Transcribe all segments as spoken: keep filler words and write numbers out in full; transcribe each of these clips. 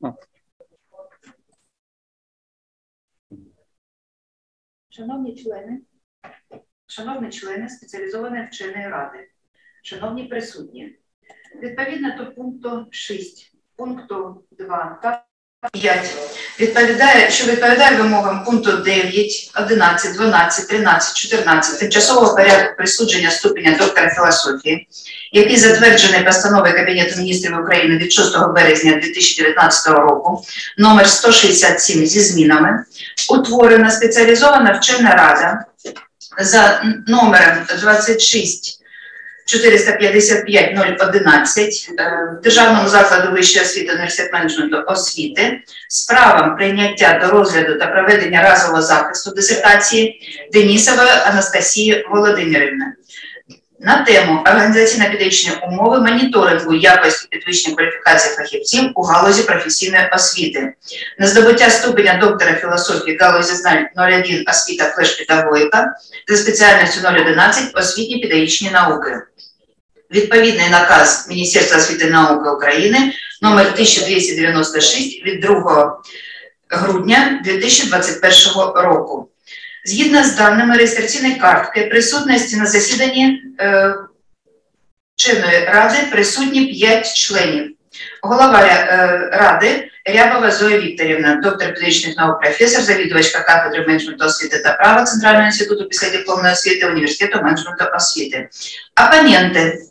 Шановні члени, шановні члени спеціалізованої вченої ради, шановні присутні, відповідно до пункту шість, пункту два та п'ять, відповідає, що відповідає вимогам пункту дев'ять, одинадцять, дванадцять, тринадцять, чотирнадцять тимчасового порядку присудження ступеня доктора філософії, який затверджений постановою Кабінету міністрів України від шостого березня дві тисячі дев'ятнадцятого року, номер сто шістдесят сім зі змінами, утворена спеціалізована вчена рада за номером двадцять шість чотириста п'ятдесят п'ять нуль одинадцять в Державному закладу вищої освіти університет менеджменту освіти з правом прийняття до розгляду та проведення разового захисту дисертації Денісової Анастасії Володимирівни на тему організаційно-педагогічні умови моніторингу якості підвищення кваліфікації фахівців у галузі професійної освіти, на здобуття ступеня доктора філософії галузі знань нуль один освіта флеш-педагогіка за спеціальністю нуль одинадцять освітні педагогічні науки. Відповідний наказ Міністерства освіти і науки України номер тисяча двісті дев'яносто шість від другого грудня дві тисячі двадцять першого року. Згідно з даними реєстраційної картки, присутності на засіданні е, вченої ради присутні п'ять членів. Голова е, ради Рябова Зоя Вікторівна, доктор педагогічних наук, професор, завідувачка кафедри менеджменту освіти та права Центрального інституту післядипломної освіти Університету менеджменту освіти. Опоненти.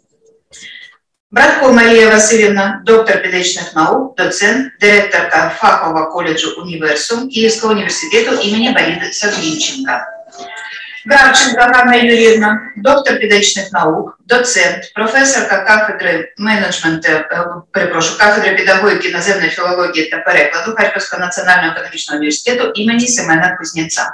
Братко Марія Васильівна, доктор педагогічних наук, доцент, директорка фахового коледжу Універсум Київського університету імені Бориса Глінченка. Гравченко Ганна Юріївна, доктор педагогічних наук, доцент, професорка кафедри менеджменту, перепрошую, кафедри педагогіки, іноземної філології та перекладу Харківського національного економічного університету імені Семена Кузнєця.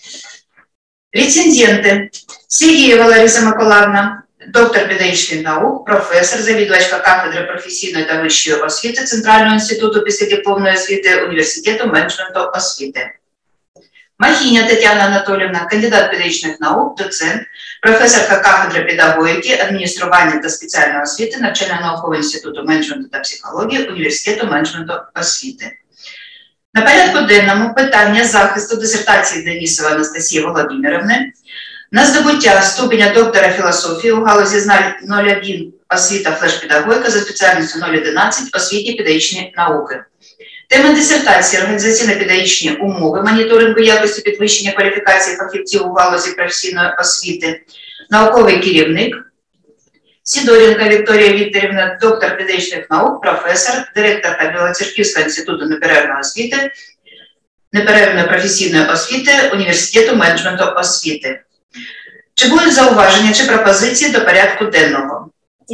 Рецензенти. Сергієва Лариса Миколаївна, доктор педагогічних наук, професор, завідувачка кафедри професійної та вищої освіти Центрального інституту післядипломної освіти Університету менеджменту освіти. Махіня Тетяна Анатоліївна, кандидат педагогічних наук, доцент, професорка кафедри педагогіки, адміністрування та спеціальної освіти Навчально-наукового інституту менеджменту та психології Університету менеджменту освіти. На порядку денному питання захисту дисертації Денісової Анастасії Володимирівни на здобуття ступеня доктора філософії у галузі знань нуль один освіта флеш-педагогіка за спеціальністю нуль одинадцять освітні педагогічні науки. Тема дисертації організаційно-педагогічні умови моніторингу якості підвищення кваліфікації фахівців у галузі професійної освіти. Науковий керівник Сідоренко Вікторія Вікторівна, доктор педагогічних наук, професор, директорка Білоцерківського інституту неперервної освіти, неперервної професійної освіти Університету менеджменту освіти. Чи будуть зауваження чи пропозиції до порядку денного?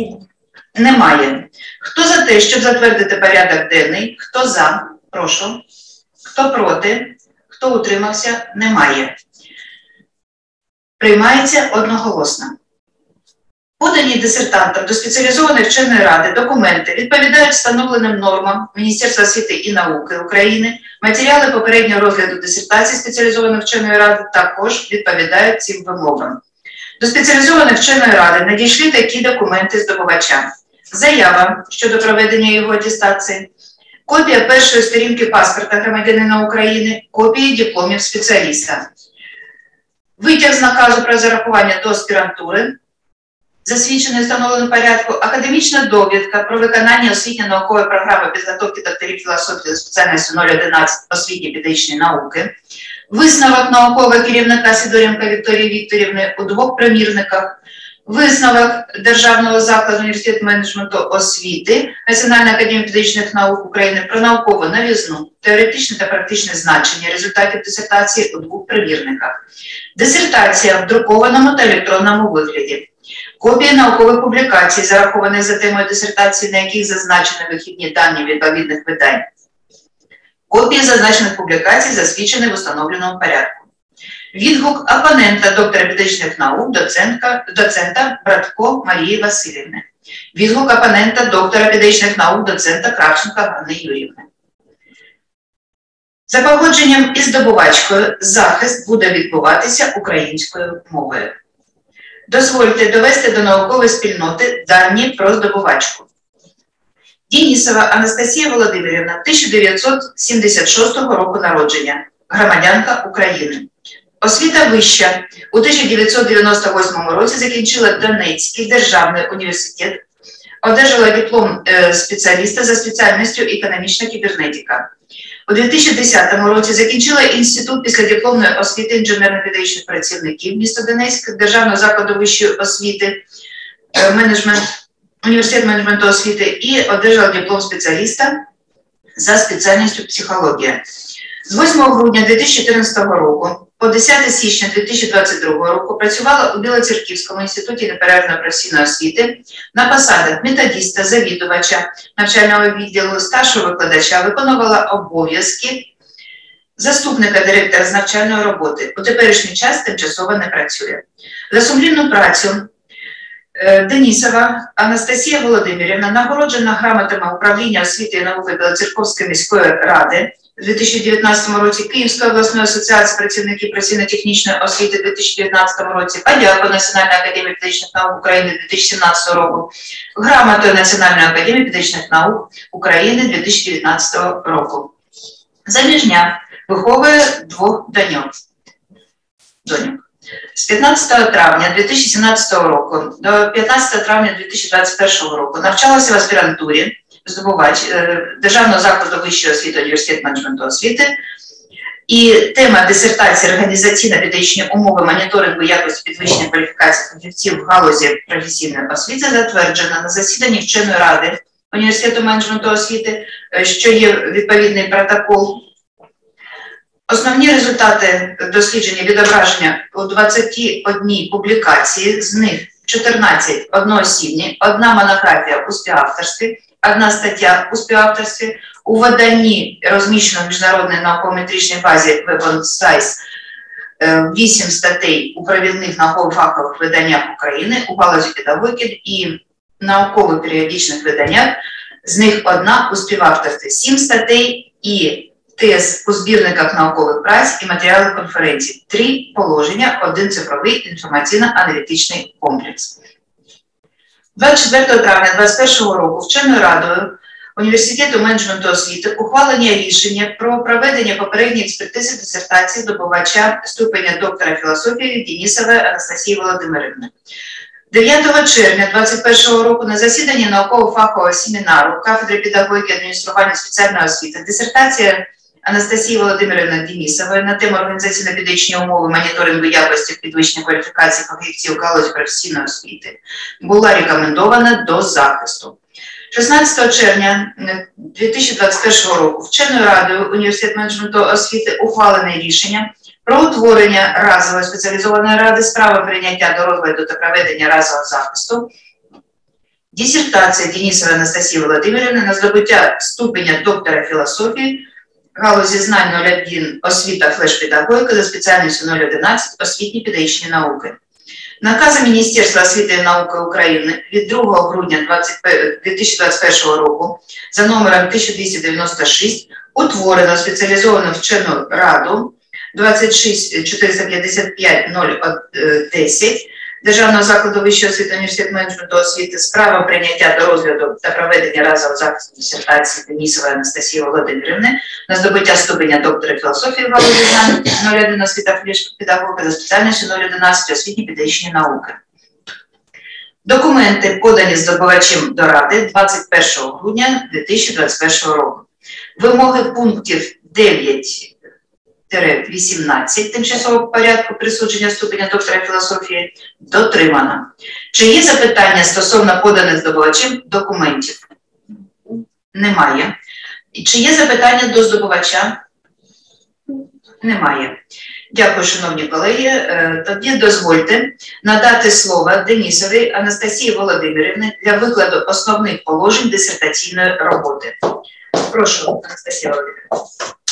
Немає. Хто за те, щоб затвердити порядок денний? Хто за? Прошу. Хто проти? Хто утримався? Немає. Приймається одноголосно. Подані дисертантам до спеціалізованої вченої ради документи відповідають встановленим нормам Міністерства освіти і науки України. Матеріали попереднього розгляду дисертації спеціалізованої вченої ради також відповідають цим вимогам. До спеціалізованої вченої ради надійшли такі документи здобувача. Заява щодо проведення його атестації, копія першої сторінки паспорта громадянина України, копії дипломів спеціаліста, витяг з наказу про зарахування до аспірантури, засвідчений в встановленому порядку, академічна довідка про виконання освітньо-наукової програми підготовки докторів філософії за спеціальністю нуль одинадцять освітні педагогічні науки, висновок наукового керівника Сидоренко Вікторії Вікторівни у двох примірниках, висновок Державного закладу університету менеджменту освіти Національної академії педагогічних наук України про наукову новізну, теоретичне та практичне значення результатів дисертації у двох примірниках, дисертація в друкованому та електронному вигляді, копії наукових публікацій, зарахованих за темою дисертації, на яких зазначені вихідні дані відповідних видань, копії зазначених публікацій, засвідчені в установленому порядку. Відгук опонента доктора педагогічних наук, доцентка, доцента Братко Марії Васильівни. Відгук опонента доктора педагогічних наук, доцента Кравченка Ганни Юріївни. За погодженням із здобувачкою захист буде відбуватися українською мовою. Дозвольте довести до наукової спільноти дані про здобувачку. Денісова Анастасія Володимирівна, тисяча дев'ятсот сімдесят шостого року народження, громадянка України. Освіта вища. У тисяча дев'ятсот дев'яносто восьмому році закінчила Донецький державний університет, одержала диплом спеціаліста за спеціальністю економічна кібернетика. У дві тисячі десятому році закінчила Інститут післядипломної освіти інженерно-педагогічних працівників міста Донецьк, Державного закладу вищої освіти, менеджмент, університет менеджменту освіти і одержала диплом спеціаліста за спеціальністю психологія. З восьмого грудня дві тисячі чотирнадцятого року по десяте січня дві тисячі двадцять другого року працювала у Білоцерківському інституті неперервної професійної освіти на посадах методиста, завідувача навчального відділу, старшого викладача, виконувала обов'язки заступника директора з навчальної роботи. У теперішній час тимчасово не працює. За сумлінну працю Денісова Анастасія Володимирівна нагороджена грамотами управління освіти і науки Білоцерківської міської ради у дві тисячі дев'ятнадцятому році, Київської обласної асоціації працівників професійно-технічної освіти у дві тисячі дев'ятнадцятому році, подяку Національної академії педагогічних наук України дві тисячі сімнадцятого року, грамотою Національної академії педагогічних наук України дві тисячі дев'ятнадцятого року. Заміжня, виховує двох доньок. доньок. З п'ятнадцятого травня дві тисячі сімнадцятого року до п'ятнадцятого травня дві тисячі двадцять першого року навчалася в аспірантурі, здобувач Державного закладу вищої освіти, університет менеджменту освіти. І тема дисертації «Організаційно-педагогічні умови моніторингу якості підвищення кваліфікації фахівців в галузі професійної освіти» затверджена на засіданні вченої ради університету менеджменту освіти, що є відповідний протокол. Основні результати дослідження відображення у двадцяти одній публікації, з них чотирнадцять одноосібні, одна монографія у співавторстві, одна стаття у співавторстві, у виданні, розміщено в міжнародній науково-метричній базі Web on Science, вісім статей у провідних науково-фахових виданнях України у галузі педагогіки і науково-періодичних виданнях, з них одна у співавторстві, сім статей і тез у збірниках наукових праць і матеріалів конференцій, три положення, один цифровий інформаційно-аналітичний комплекс. двадцять четвертого травня двадцять першого року вченою радою Університету менеджменту освіти ухвалення рішення про проведення попередньої експертизи дисертації здобувача ступеня доктора філософії Денісової Анастасії Володимирівни. дев'ятого червня двадцять першого року на засіданні науково-фахового семінару кафедри педагогіки і адміністрування спеціальної освіти дисертація Анастасії Володимирівни Денісової на тему організаційно-педагогічні умови моніторингу якості підвищення кваліфікації фахівців у галузі професійної освіти була рекомендована до захисту. шістнадцятого червня дві тисячі двадцять першого року вченою радою Університету менеджменту освіти ухвалене рішення про утворення разової спеціалізованої ради з правом прийняття до розгляду та проведення разового захисту дисертація Денісової Анастасії Володимирівни на здобуття ступеня доктора філософії галузі знань нуль один освіта флеш-педагогіка за спеціальністю нуль одинадцять освітні педагогічні науки. Наказом Міністерства освіти і науки України від другого грудня дві тисячі двадцять першого року за номером тисяча двісті дев'яносто шість утворено спеціалізовану вчену раду двадцять шість чотириста п'ятдесят п'ять нуль десять Державного закладу вищої освіти університету менеджменту освіти з правом прийняття до розгляду та проведення разового захисту дисертації Денісової Анастасії Володимирівни на здобуття ступеня доктора філософії в галузі знань нуль один освіта флеш-педагогіка за спеціальністю нуль одинадцять освітні педагогічні науки. Документи подані здобувачем до Ради двадцять першого грудня дві тисячі двадцять першого року. Вимоги пунктів дев'ять вісімнадцять тимчасового порядку присудження ступеня доктора філософії дотримано. Чи є запитання стосовно поданих здобувачем документів? Немає. Чи є запитання до здобувача? Немає. Дякую, шановні колеги. Тоді дозвольте надати слово Денісовій Анастасії Володимирівні для викладу основних положень дисертаційної роботи. Прошу, Анастасія Володимирівна.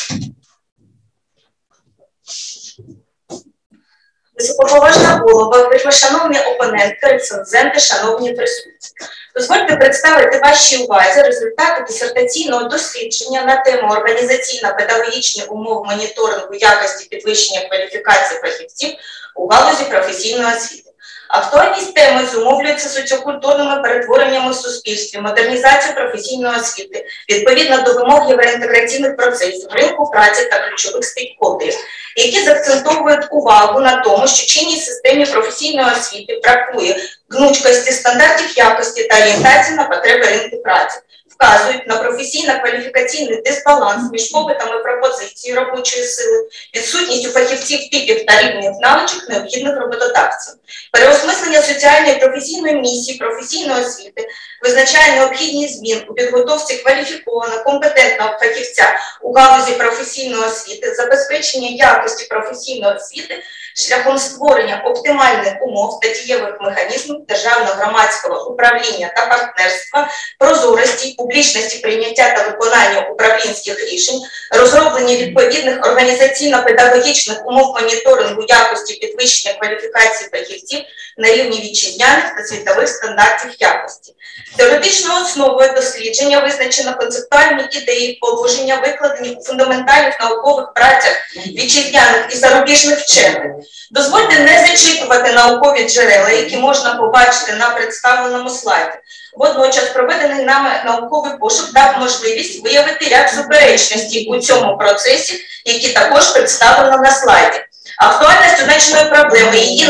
Високоповажна голова, вельмишановні опоненти, рецензенти, шановні присутні. Дозвольте представити вашій увазі результати дисертаційного дослідження на тему організаційно-педагогічні умови моніторингу якості підвищення кваліфікації фахівців у галузі професійної освіти. Актуальність теми зумовлюється соціокультурними перетвореннями в суспільстві, модернізацією професійної освіти, відповідно до вимог євроінтеграційних процесів, ринку праці та ключових стейкхолдерів, які заакцентовують увагу на тому, що чинній системі професійної освіти бракує гнучкості, стандартів якості та орієнтації на потреби ринку праці. Вказують на професійно-кваліфікаційний дисбаланс між попитом і пропозицією робочої сили, відсутністю фахівців типів та рівнів навичок, необхідних роботодавцям. Переосмислення соціальної і професійної місії професійної освіти визначає необхідність змін у підготовці кваліфікованого, компетентного фахівця у галузі професійної освіти, забезпечення якості професійної освіти шляхом створення оптимальних умов та дієвих механізмів державного громадського управління та партнерства, прозорості, публічності прийняття та виконання управлінських рішень, розроблення відповідних організаційно-педагогічних умов моніторингу якості підвищення кваліфікації фахівців на рівні вітчизняних та світових стандартів якості. Теоретичною основою дослідження визначено концептуальні ідеї, положення, викладені у фундаментальних наукових працях вітчизняних і зарубіжних вчених. Дозвольте не зачитувати наукові джерела, які можна побачити на представленому слайді. Водночас проведений нами науковий пошук дав можливість виявити ряд суперечностей у цьому процесі, які також представлено на слайді. Актуальність означеної проблеми, її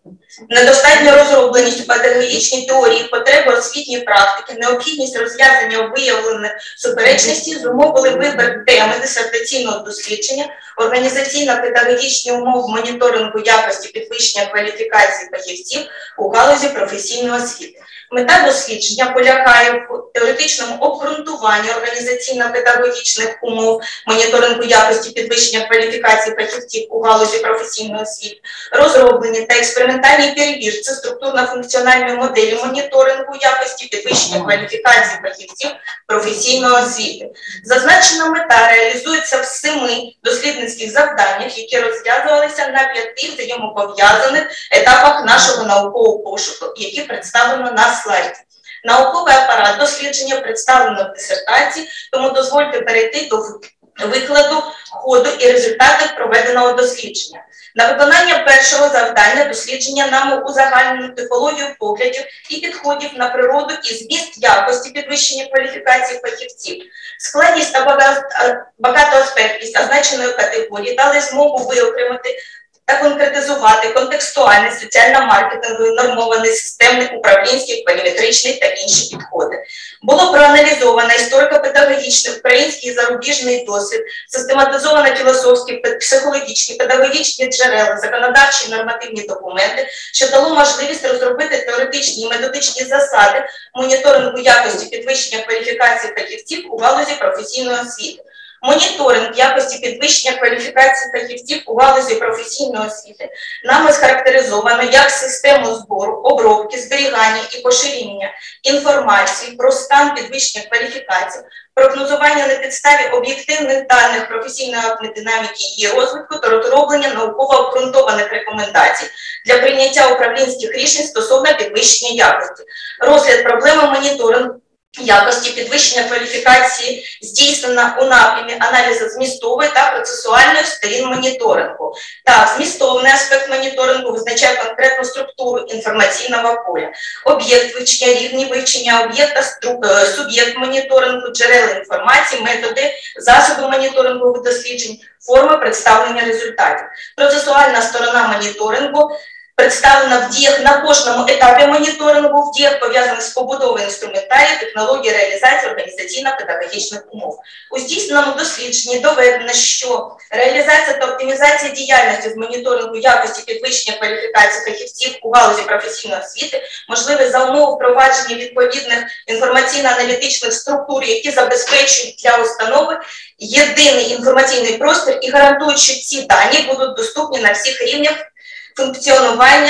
недостатня розробленість у педагогічній теорії, потреби освітньої практики, необхідність розв'язання виявлених суперечностей зумовили вибір теми дисертаційного дослідження, організаційно-педагогічні умови моніторингу якості підвищення кваліфікації фахівців у галузі професійної освіти. Мета дослідження полягає в теоретичному обґрунтуванні організаційно-педагогічних умов моніторингу якості підвищення кваліфікації фахівців у галузі професійної освіти, розроблені та експериментальній перевірці структурно-функціональної моделі моніторингу якості підвищення кваліфікації фахівців професійної освіти. Зазначена мета реалізується в семи дослідницьких завданнях, які розв'язувалися на п'яти взаємопов'язаних етапах нашого наукового пошуку, які представлено на слайді. Науковий апарат дослідження представлено в дисертації, тому дозвольте перейти до викладу, ходу і результатів проведеного дослідження. На виконання першого завдання дослідження нами узагальнено типологію поглядів і підходів на природу і зміст якості підвищення кваліфікації фахівців. Складність та багатоаспектність означеної категорії дали змогу виокремити та конкретизувати контекстуальний, соціально-маркетинговий, нормований, системний, управлінський, поліметричний та інші підходи. Було проаналізовано історико-педагогічний, український і зарубіжний досвід, систематизовано філософські, психологічні, педагогічні джерела, законодавчі і нормативні документи, що дало можливість розробити теоретичні і методичні засади моніторингу якості підвищення кваліфікації фахівців у галузі професійної освіти. Моніторинг якості підвищення кваліфікації фахівців у галузі професійної освіти нами схарактеризовано як систему збору, обробки, зберігання і поширення інформації про стан підвищення кваліфікації, прогнозування на підставі об'єктивних даних професійної динаміки її розвитку та розроблення науково обґрунтованих рекомендацій для прийняття управлінських рішень стосовно підвищення якості. Розгляд проблеми моніторингу якості підвищення кваліфікації здійснена у напрямі аналізу змістової та процесуальної сторін моніторингу. Так, змістовний аспект моніторингу визначає конкретну структуру інформаційного поля. Об'єкт вивчення, рівні вивчення об'єкта, суб'єкт моніторингу, джерела інформації, методи, засоби моніторингових досліджень, форми представлення результатів. Процесуальна сторона моніторингу представлена в діях на кожному етапі моніторингу, в діях пов'язаних з побудовою інструментарію, технології реалізації організаційно-педагогічних умов. У здійсненому дослідженні доведено, що реалізація та оптимізація діяльності з моніторингу якості підвищення кваліфікації фахівців у галузі професійної освіти можливі за умови впровадження відповідних інформаційно-аналітичних структур, які забезпечують для установи єдиний інформаційний простір і гарантують, що ці дані будуть доступні на всіх рівнях функціонування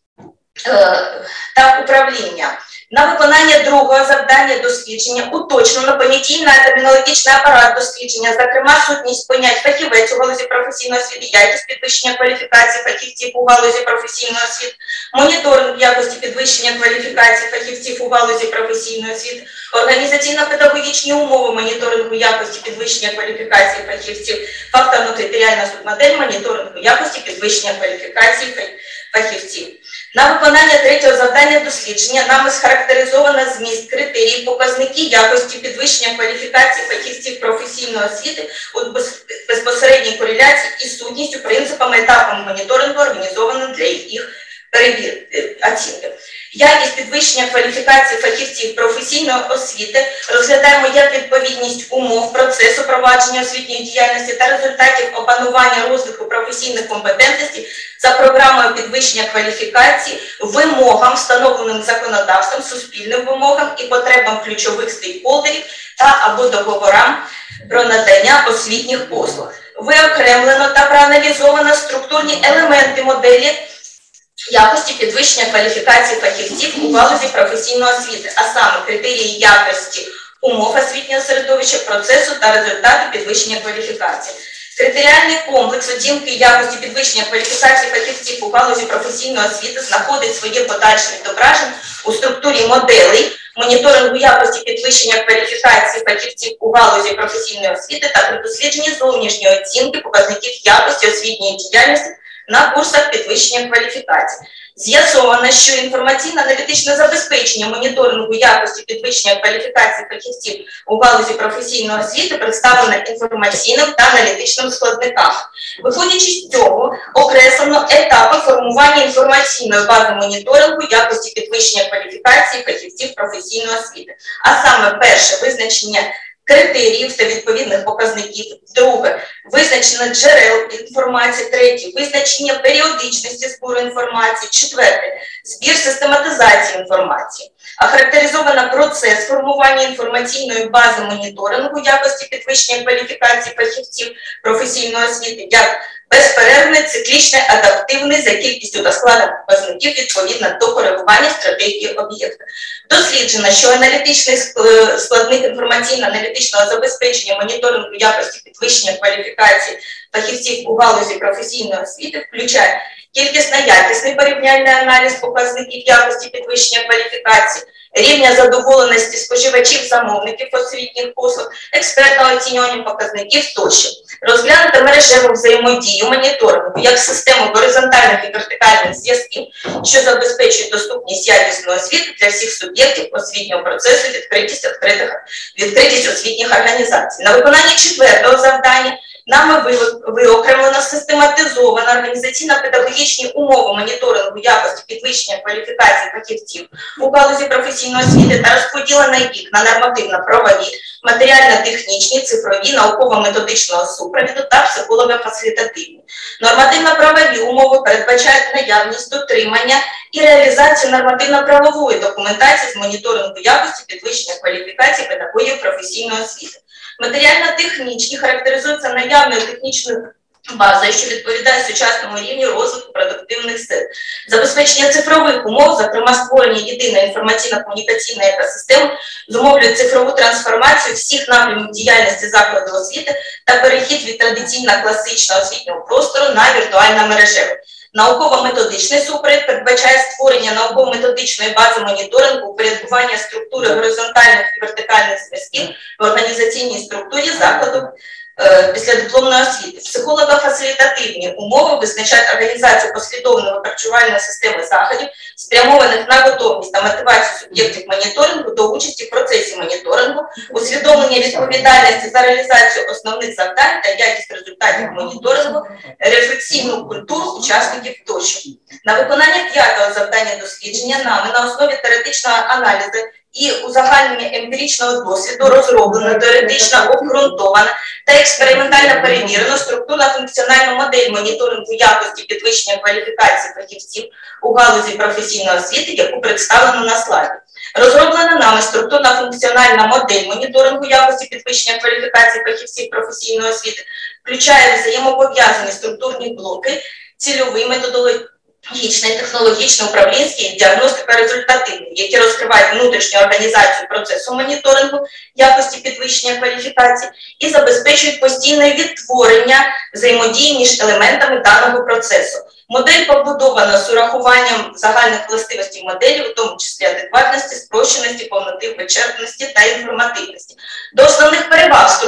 е, та управління. На виконання другого завдання дослідження уточнено понятійний термінологічний апарат дослідження, зокрема сутність понять фахівець у галузі професійної освіти, якість підвищення кваліфікації фахівців у галузі професійної освіти, моніторинг якості підвищення кваліфікації фахівців у галузі професійної освіти, організаційно-педагогічні умови моніторингу якості підвищення кваліфікації фахівців, факторно-критеріальна субмодель моніторингу якості підвищення кваліфікації фахівців. На виконання третього завдання дослідження нами схарактеризовано зміст, критерії, показники якості підвищення кваліфікації фахівців професійної освіти у безпосередній кореляції із сутністю, принципами, етапами моніторингу, організованим для їх перевірки, оцінки. Якість підвищення кваліфікації фахівців професійної освіти розглядаємо як відповідність умов процесу провадження освітньої діяльності та результатів опанування розвитку професійних компетентностей за програмою підвищення кваліфікації вимогам, встановленим законодавством, суспільним вимогам і потребам ключових стейкхолдерів та або договорам про надання освітніх послуг. Виокремлено та проаналізовано структурні елементи моделі якості підвищення кваліфікації фахівців у галузі професійної освіти, а саме критерії якості умов освітнього середовища, процесу та результату підвищення кваліфікації. Територіальний комплекс оцінки якості підвищення кваліфікації фахівців у галузі професійної освіти знаходить своє подальше відображення у структурі моделей моніторингу якості підвищення кваліфікації фахівців у галузі професійної освіти та при дослідженні зовнішньої оцінки показників якості освітньої діяльності на курсах підвищення кваліфікації. З'ясовано, що інформаційно-аналітичне забезпечення моніторингу якості підвищення кваліфікації фахівців у галузі професійної освіти представлено інформаційним та аналітичним складникам. Виходячи з цього, окреслено етапи формування інформаційної бази моніторингу якості підвищення кваліфікації фахівців професійної освіти. А саме перше – визначення критеріїв та відповідних показників, друге – визначення джерел інформації, третє – визначення періодичності збору інформації, четверте – збір систематизації інформації. Охарактеризовано процес формування інформаційної бази моніторингу якості підвищення кваліфікації фахівців професійної освіти як безперервний, циклічний, адаптивний за кількістю та складом показників відповідно до коригування стратегії об'єкта. Досліджено, що аналітичний складник інформаційно-аналітичного забезпечення моніторингу якості підвищення кваліфікації фахівців у галузі професійної освіти включає кількісно-якісний порівняльний аналіз показників якості підвищення кваліфікації, рівня задоволеності споживачів-замовників освітніх послуг, експертного оцінювання показників тощо. Розглянути мережеву взаємодію моніторингу як систему горизонтальних і вертикальних зв'язків, що забезпечують доступність якісної освіти для всіх суб'єктів освітнього процесу, відкритість, відкритих, відкритість освітніх організацій. На виконання четвертого завдання нами виокремлено систематизовано організаційно-педагогічні умови моніторингу якості підвищення кваліфікації фахівців у галузі професійної освіти та розподілено їх на нормативно-правові, матеріально-технічні, цифрові, науково-методичного супровіду та психолого-фасилітативні. Нормативно-правові умови передбачають наявність, дотримання і реалізацію нормативно-правової документації з моніторингу якості підвищення кваліфікації педагогів професійної освіти. Матеріально-технічні характеризуються наявною технічною базою, що відповідає сучасному рівню розвитку продуктивних сил. Забезпечення цифрових умов, зокрема створення єдиної інформаційно-комунікаційної екосистеми, зумовлює цифрову трансформацію всіх напрямів діяльності закладу освіти та перехід від традиційно-класичного освітнього простору на віртуально-мережевий. Науково-методичний супровід передбачає створення науково-методичної бази моніторингу, упорядкування структури горизонтальних і вертикальних зв'язків в організаційній структурі закладу е, післядипломної освіти. Психолого-фасилітативні умови визначають організацію послідовної харчувальної системи заходів, спрямованих на готовність та мотивацію суб'єктів моніторингу до участі в процесі моніторингу, усвідомлення відповідальності за реалізацію основних завдань та якість результатів моніторингу, рефлексійну культуру учасників тощо. На виконання п'ятого завдання дослідження нами на основі теоретичного аналізу і узагальнення емпіричного досвіду розроблено, теоретично обґрунтовано та експериментально перевірено структурно-функціональну модель моніторингу якості підвищення кваліфікації фахівців у галузі професійної освіти, яку представлено на слайді. Розроблена нами структурно-функціональна модель моніторингу якості підвищення кваліфікації фахівців професійної освіти, включає взаємопов'язані структурні блоки, цільовий, методологічний, технологічний, управлінський, діагностика результативний, які розкривають внутрішню організацію процесу моніторингу якості підвищення кваліфікації і забезпечують постійне відтворення взаємодії між елементами даного процесу. Модель побудована з урахуванням загальних властивостей моделі, у тому числі адекватності, спрощеності, повноти, вичерпності та інформативності. До основних переваг структурно-функціональної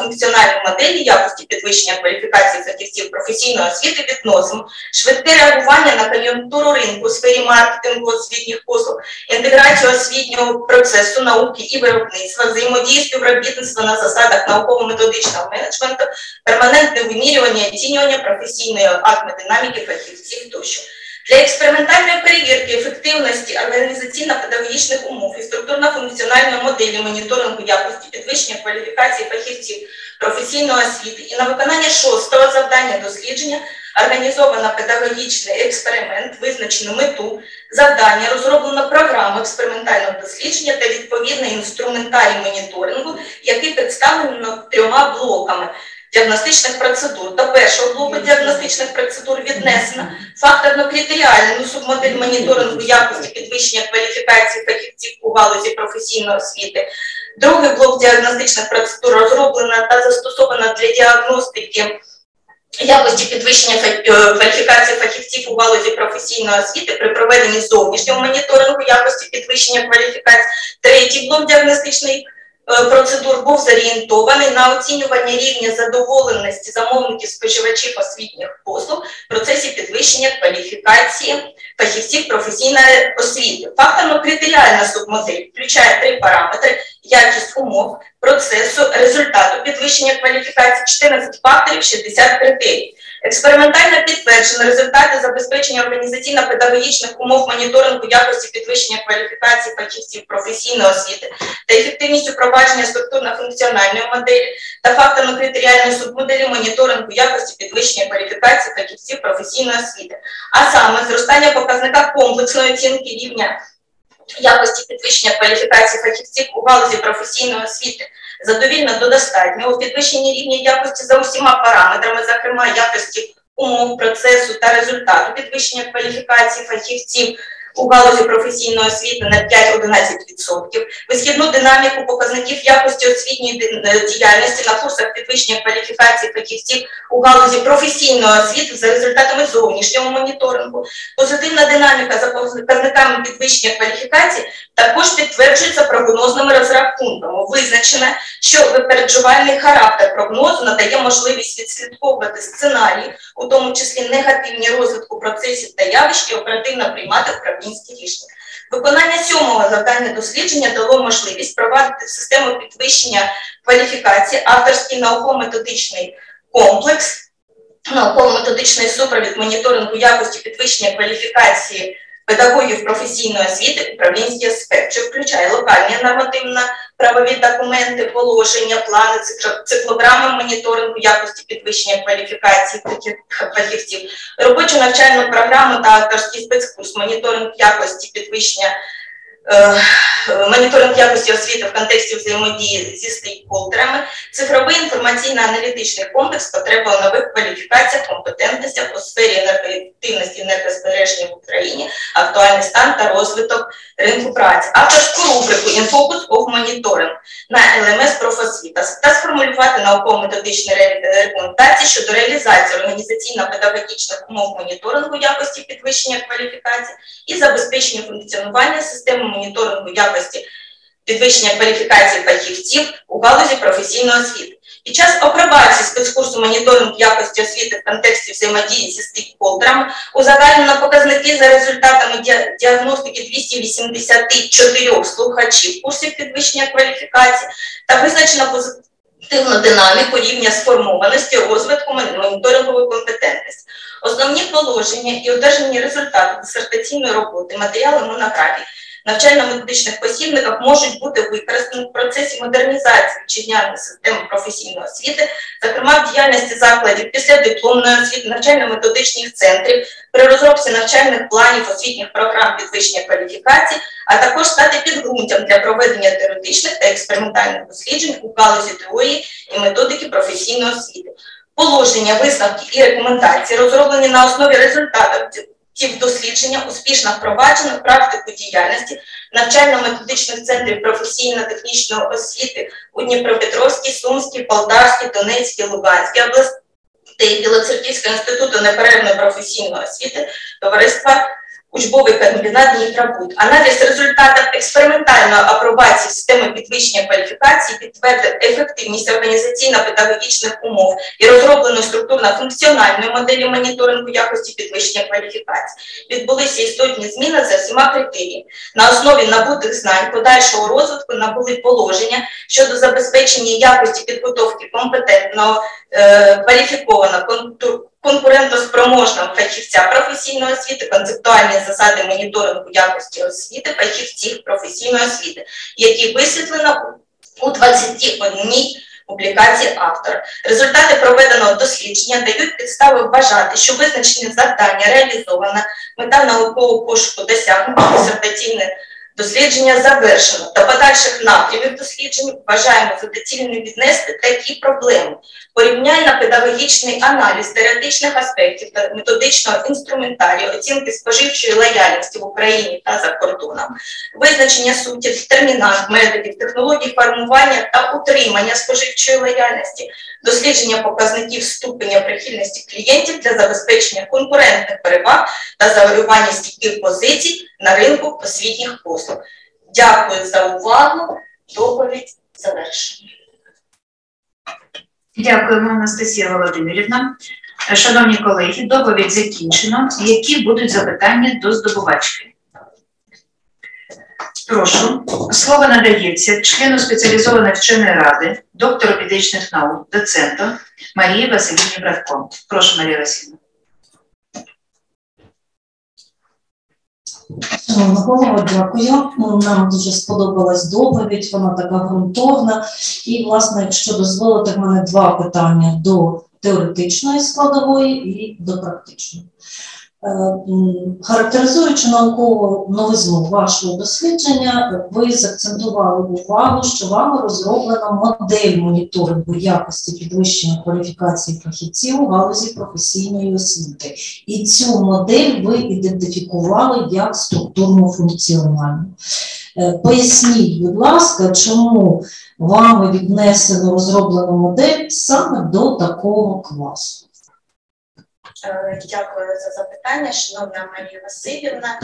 структурно-функціональні моделі якості підвищення кваліфікації фахівців професійної освіти відносимо швидке реагування на кон'юнктуру ринку у сфері маркетингу освітніх послуг, інтеграцію освітнього процесу, науки і виробництва, взаємодії співробітництва на засадах науково-методичного менеджменту, перманентне вимірювання і оцінювання професійної акмединаміки фахівців тощо. Для експериментальної перевірки ефективності організаційно-педагогічних умов і структурно-функціональної моделі моніторингу якості підвищення кваліфікації фахівців професійної освіти і на виконання шостого завдання дослідження організовано педагогічний експеримент, визначено мету, завдання, розроблено програму експериментального дослідження та відповідний інструментарій моніторингу, який представлено трьома блоками діагностичних процедур. До першого блоку діагностичних процедур віднесено факторно-критеріальну субмодель моніторингу якості підвищення кваліфікації фахівців у галузі професійної освіти. Другий блок діагностичних процедур розроблено та застосовано для діагностики якості підвищення кваліфікації фахівців у галузі професійної освіти при проведенні зовнішнього моніторингу якості підвищення кваліфікації. Третій блок діагностичний процедур був зорієнтований на оцінювання рівня задоволеності замовників споживачів освітніх послуг в процесі підвищення кваліфікації фахівців професійної освіти. Факторно-критеріальна субмодель включає три параметри: якість умов, процесу, результату підвищення кваліфікації, чотирнадцять факторів, шістдесят критерій. Експериментально підтверджено результати забезпечення організаційно-педагогічних умов моніторингу якості підвищення кваліфікації фахівців професійної освіти та ефективність впровадження структурно-функціональної моделі та факторно-критеріальної субмоделі моніторингу якості підвищення кваліфікації фахівців професійної освіти, а саме зростання показника комплексної оцінки рівня якості підвищення кваліфікації фахівців у галузі професійної освіти задовільно до достатнього, у підвищенні рівня якості за усіма параметрами, зокрема якості умов, процесу та результату підвищення кваліфікації фахівців у галузі професійної освіти на п'ять-одинадцять відсотків, висхідну динаміку показників якості освітньої діяльності на курсах підвищення кваліфікації фахівців у галузі професійної освіти за результатами зовнішнього моніторингу. Позитивна динаміка за показниками підвищення кваліфікації також підтверджується прогнозними розрахунками. Визначено, що випереджувальний характер прогнозу надає можливість відслідковувати сценарії, у тому числі негативні розвитку процесів та явищ, і оперативно приймати управлінські рішення. Виконання сьомого завдання дослідження дало можливість провадити систему підвищення кваліфікації, авторський науково-методичний комплекс, науково-методичний супровід моніторингу якості підвищення кваліфікації педагогів професійної освіти, управлінський аспект, що включає локальні нормативно-правові документи, положення, плани, циклограми моніторингу якості підвищення кваліфікації фахівців, робочу навчальну програму та авторський спецкурс, моніторинг якості підвищення моніторинг якості освіти в контексті взаємодії зі стейкхолдерами, цифровий інформаційно-аналітичний комплекс, потреба у нових кваліфікаціях, компетентностях у сфері енергоефективності, енергозбереження в Україні, актуальний стан та розвиток ринку праці. Авторську рубрику «Інфокус of моніторинг» на ел ем ес «Профосвіта» та сформулювати науково-методичні рекомендації щодо реалізації організаційно-педагогічних умов моніторингу якості підвищення кваліфікації і забезпечення функціонування системи моніторингу якості підвищення кваліфікації фахівців у галузі професійної освіти. Під час апробації спецкурсу моніторинг якості освіти в контексті взаємодії зі стейкхолдерами узагальнено показники за результатами діагностики двісті вісімдесят чотири слухачів курсів підвищення кваліфікації та визначено позитивну динаміку рівня сформованості розвитку моніторингової компетентності. Основні положення і одержані результати дисертаційної роботи, матеріали монографій, навчально-методичних посібниках можуть бути використані в процесі модернізації вітчизняної системи професійної освіти, зокрема в діяльності закладів післядипломної освіти, навчально-методичних центрів, при розробці навчальних планів, освітніх програм підвищення кваліфікації, а також стати підґрунтям для проведення теоретичних та експериментальних досліджень у галузі теорії і методики професійної освіти. Положення, висновки і рекомендації, розроблені на основі результатів дослідження, успішно впроваджено в практику діяльності навчально-методичних центрів професійно-технічної освіти у Дніпропетровській, Сумській, Полтавській, Донецькій, Луганській областей, Білоцерківського інституту неперервної професійної освіти, Товариства учбовий комбінат Дніпробуд. Аналіз результатів експериментальної апробації системи підвищення кваліфікації підтвердив ефективність організаційно-педагогічних умов і розроблену структурно-функціональної моделі моніторингу якості підвищення кваліфікації. Відбулися істотні зміни за всіма критеріями. На основі набутих знань подальшого розвитку набули положення щодо забезпечення якості підготовки компетентного, е, кваліфікованого, контур конкурентоспроможного фахівця професійної освіти, концептуальні засади моніторингу якості освіти фахівців професійної освіти, які висвітлено у двадцяти одній публікації автора. Результати проведеного дослідження дають підстави вважати, що визначені завдання реалізовано, мета наукового пошуку досягнута, дисертаційне дослідження завершено. До подальших напрямів досліджень вважаємо за доцільне віднести такі проблеми: порівняльно-педагогічний аналіз теоретичних аспектів та методичного інструментарію, оцінки споживчої лояльності в Україні та за кордоном, визначення суті, термінат, методів, технологій формування та утримання споживчої лояльності, дослідження показників ступеня прихильності клієнтів для забезпечення конкурентних переваг та завоювання стійких позицій на ринку освітніх послуг. Дякую за увагу. Доповідь завершена. Дякуємо, Анастасія Володимирівна. Шановні колеги, доповідь закінчено. Які будуть запитання до здобувачки? Прошу. Слово надається члену спеціалізованої вченої ради, доктору педагогічних наук, доценту Марії Василівні Бравко. Прошу, Марія Васильівна. Шановна голова, дякую. Нам дуже сподобалась доповідь, вона така ґрунтовна. І, власне, якщо дозволите, в мене два питання до теоретичної складової і до практичної. Характеризуючи наукову новизну вашого дослідження, ви заакцентували увагу, що вами розроблена модель моніторингу якості підвищення кваліфікації фахівців у галузі професійної освіти. І цю модель ви ідентифікували як структурно-функціональну. Поясніть, будь ласка, чому вами віднесено розроблену модель саме до такого класу? Дякую за запитання, шановна Марія Васильівна.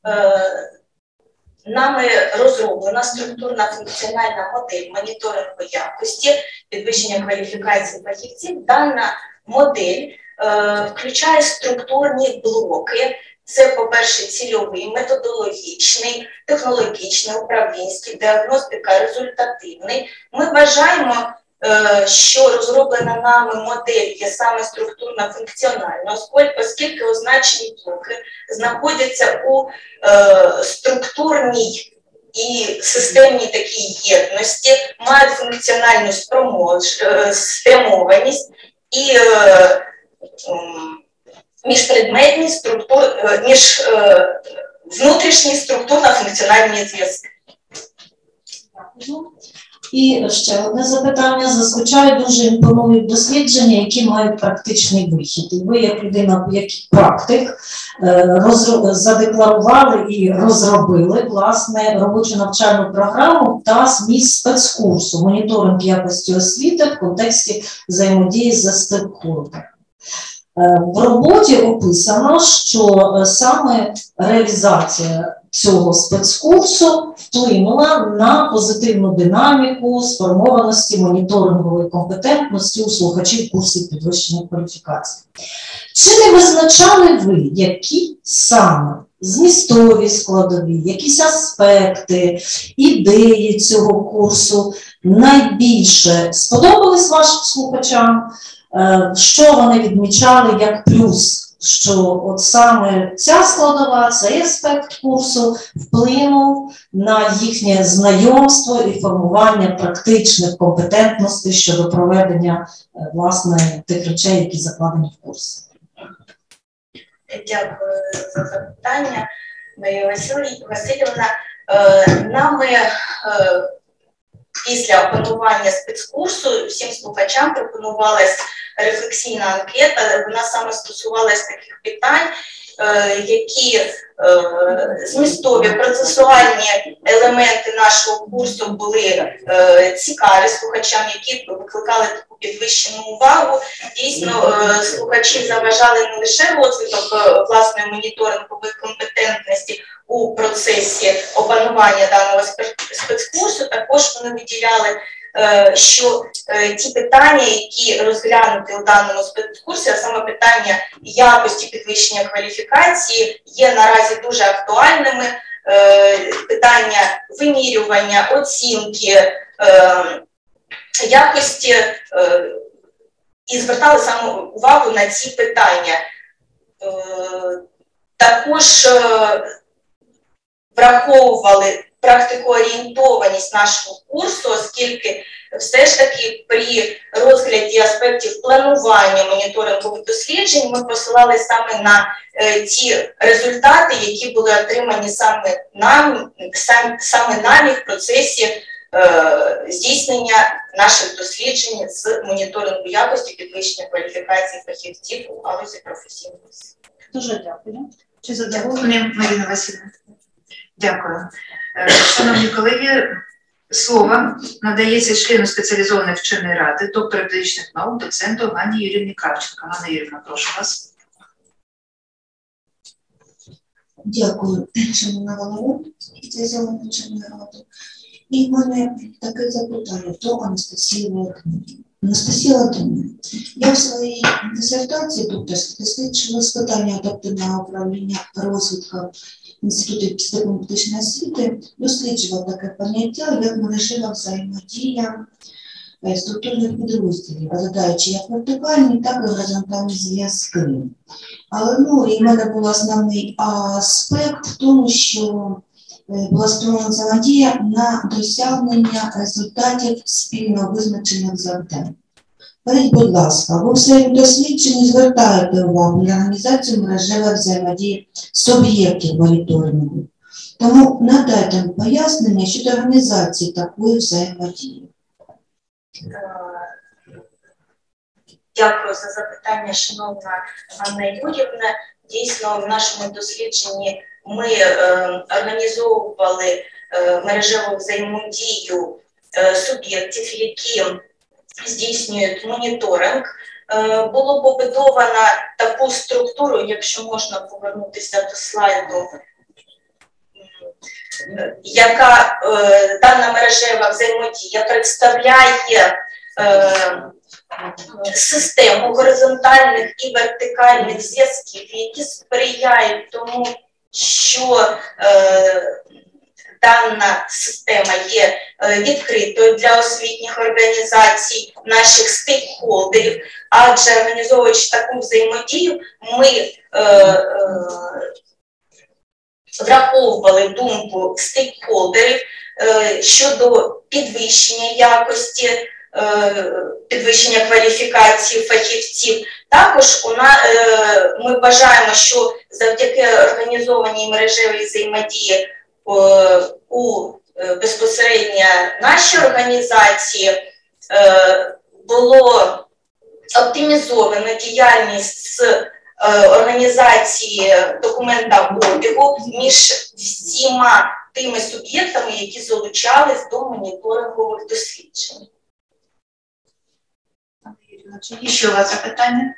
Нами розроблена структурна функціональна модель моніторингу якості підвищення кваліфікації фахівців. Дана модель включає структурні блоки. Це, по-перше, цільовий, методологічний, технологічний, управлінський, діагностика, результативний. Ми вважаємо, що розроблена нами модель є саме структурно-функціональна, оскільки означені блоки знаходяться у е, структурній і системній такій єдності, мають функціональну спрямованість і е, міжпредметні структур, між е, внутрішні структурно-функціональні зв'язки. І ще одне запитання. Зазвичай дуже імпонують дослідження, які мають практичний вихід. І ви, як людина, як практик, задекларували і розробили, власне, робочу навчальну програму та зміст спецкурсу «Моніторинг якості освіти в контексті взаємодії з стейкхолдерами». В роботі описано, що саме реалізація цього спецкурсу вплинула на позитивну динаміку сформованості моніторингової компетентності у слухачів курсів підвищення кваліфікації. Чи не визначали ви, які саме змістові складові, якісь аспекти, ідеї цього курсу найбільше сподобались вашим слухачам? Що вони відмічали як плюс? Що от саме ця складова, цей аспект курсу вплинув на їхнє знайомство і формування практичних компетентностей щодо проведення, власне, тих речей, які закладені в курсі. Дякую за запитання, Марія Васильівна. Нами після опанування спецкурсу всім слухачам пропонувалась рефлексійна анкета, вона саме стосувалась таких питань, е, які е, змістові процесуальні елементи нашого курсу були е, цікаві слухачам, які викликали таку підвищену увагу. Дійсно, е, слухачі заважали не лише розвиток е, власної моніторингової компетентності у процесі опанування даного спецкурсу, також вони виділяли, що ті питання, які розглянуті у даному спецкурсі, а саме питання якості підвищення кваліфікації, є наразі дуже актуальними. Питання вимірювання, оцінки, якості, і звертали саме увагу на ці питання. Також враховували практикоорієнтованість нашого курсу, оскільки все ж таки при розгляді аспектів планування моніторингових досліджень ми посилали саме на е, ті результати, які були отримані саме нами, сам, саме нами в процесі е, здійснення наших досліджень з моніторингу якості підвищення кваліфікації фахівців у галузі професійної освіти. Дуже дякую. Чи задоволені, Марина Васильівна? Дякую. Шановні колеги, слово надається члену спеціалізованої вченої ради, доктору педагогічних наук, доценту Ганні Юріївні Кравченко. Ганна Юріївна, прошу вас. Дякую, шановна голова спеціалізованої вченої ради. І в мене таке запитання до Анастасії Володимирівни. Анастасія Володимирівна, я в своїй дисертації докторській досліджувала з питання адаптивного управління розвитком Інституту психологічної освіти, досліджував таке поняття, як мережева взаємодія структурних підрозділів, розглядаючи як вертикальні, так і горизонтальні зв'язки. Але ну, і в мене був основний аспект в тому, що була створена взаємодія на досягнення результатів спільно визначених завдань. Скажіть, будь ласка, ви в своєму дослідженні звертаєте увагу на організацію мережевої взаємодії суб'єктів моніторингу. Тому надайте пояснення щодо організації такої взаємодії. Дякую за запитання, шановна Ганна Юріївна. Дійсно, в нашому дослідженні ми е, організовували е, мережеву взаємодію е, суб'єктів, які здійснюють моніторинг. Е, було побудовано таку структуру, якщо можна повернутися до слайду, е, яка е, дана мережева взаємодія представляє е, систему горизонтальних і вертикальних зв'язків, які сприяють тому, що е, дана система є е, відкритою для освітніх організацій, наших стейкхолдерів, адже організовуючи таку взаємодію, ми е, е, враховували думку стейкхолдерів е, щодо підвищення якості, підвищення кваліфікації фахівців. Також у нас, ми вважаємо, що завдяки організованій мережевій взаємодії у безпосередньо нашій організації було оптимізовано діяльність з організації документообігу між всіма тими суб'єктами, які залучались до моніторингових досліджень. Чи є ще у вас запитання?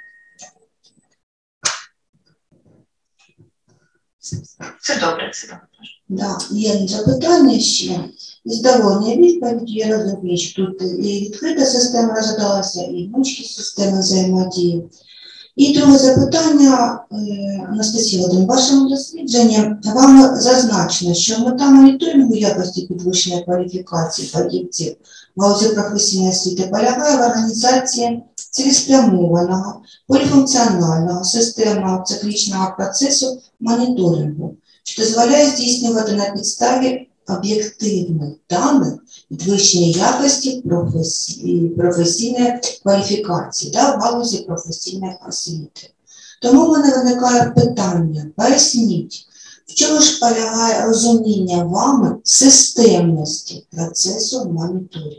Це добре, це добре. Да, є запитання ще. Із давання відповіді я розумію, що тут і відкрита система розглядалася, і гнучкі системи взаємодії. І друге запитання, Анастасія Володимирівна, в вашому дослідженні вам зазначено, що мета моніторингу якості підвищення кваліфікації фахівців в галузі професійної освіти полягає в організації цілеспрямованого, поліфункціонального, системного циклічного процесу моніторингу, що дозволяє здійснювати на підставі об'єктивних даних підвищення якості професій, професійної кваліфікації да, в галузі професійної освіти. Тому в мене виникає питання, поясніть, в чому ж полягає розуміння вами системності процесу моніторингу?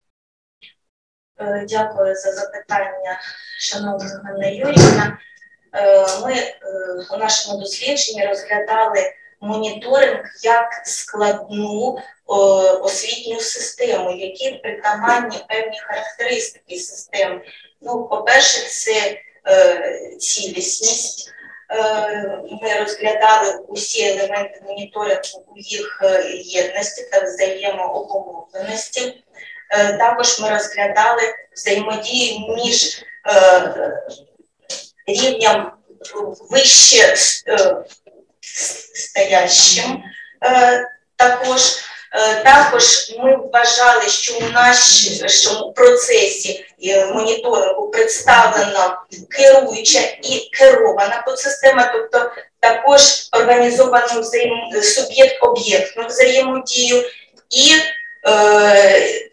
Дякую за запитання, шановна Ганна Юріївна. ми у нашому дослідженні розглядали моніторинг як складну освітню систему, які притаманні певні характеристики системи. Ну, по-перше, це цілісність. Ми розглядали усі елементи моніторингу у їх єдності та взаємообумовленості. Також ми розглядали взаємодію між рівнем вище стоящим. Також, також ми вважали, що у нашому процесі моніторингу представлена керуюча і керована подсистема, тобто також організовано взаєм... суб'єкт-об'єктну взаємодію і е...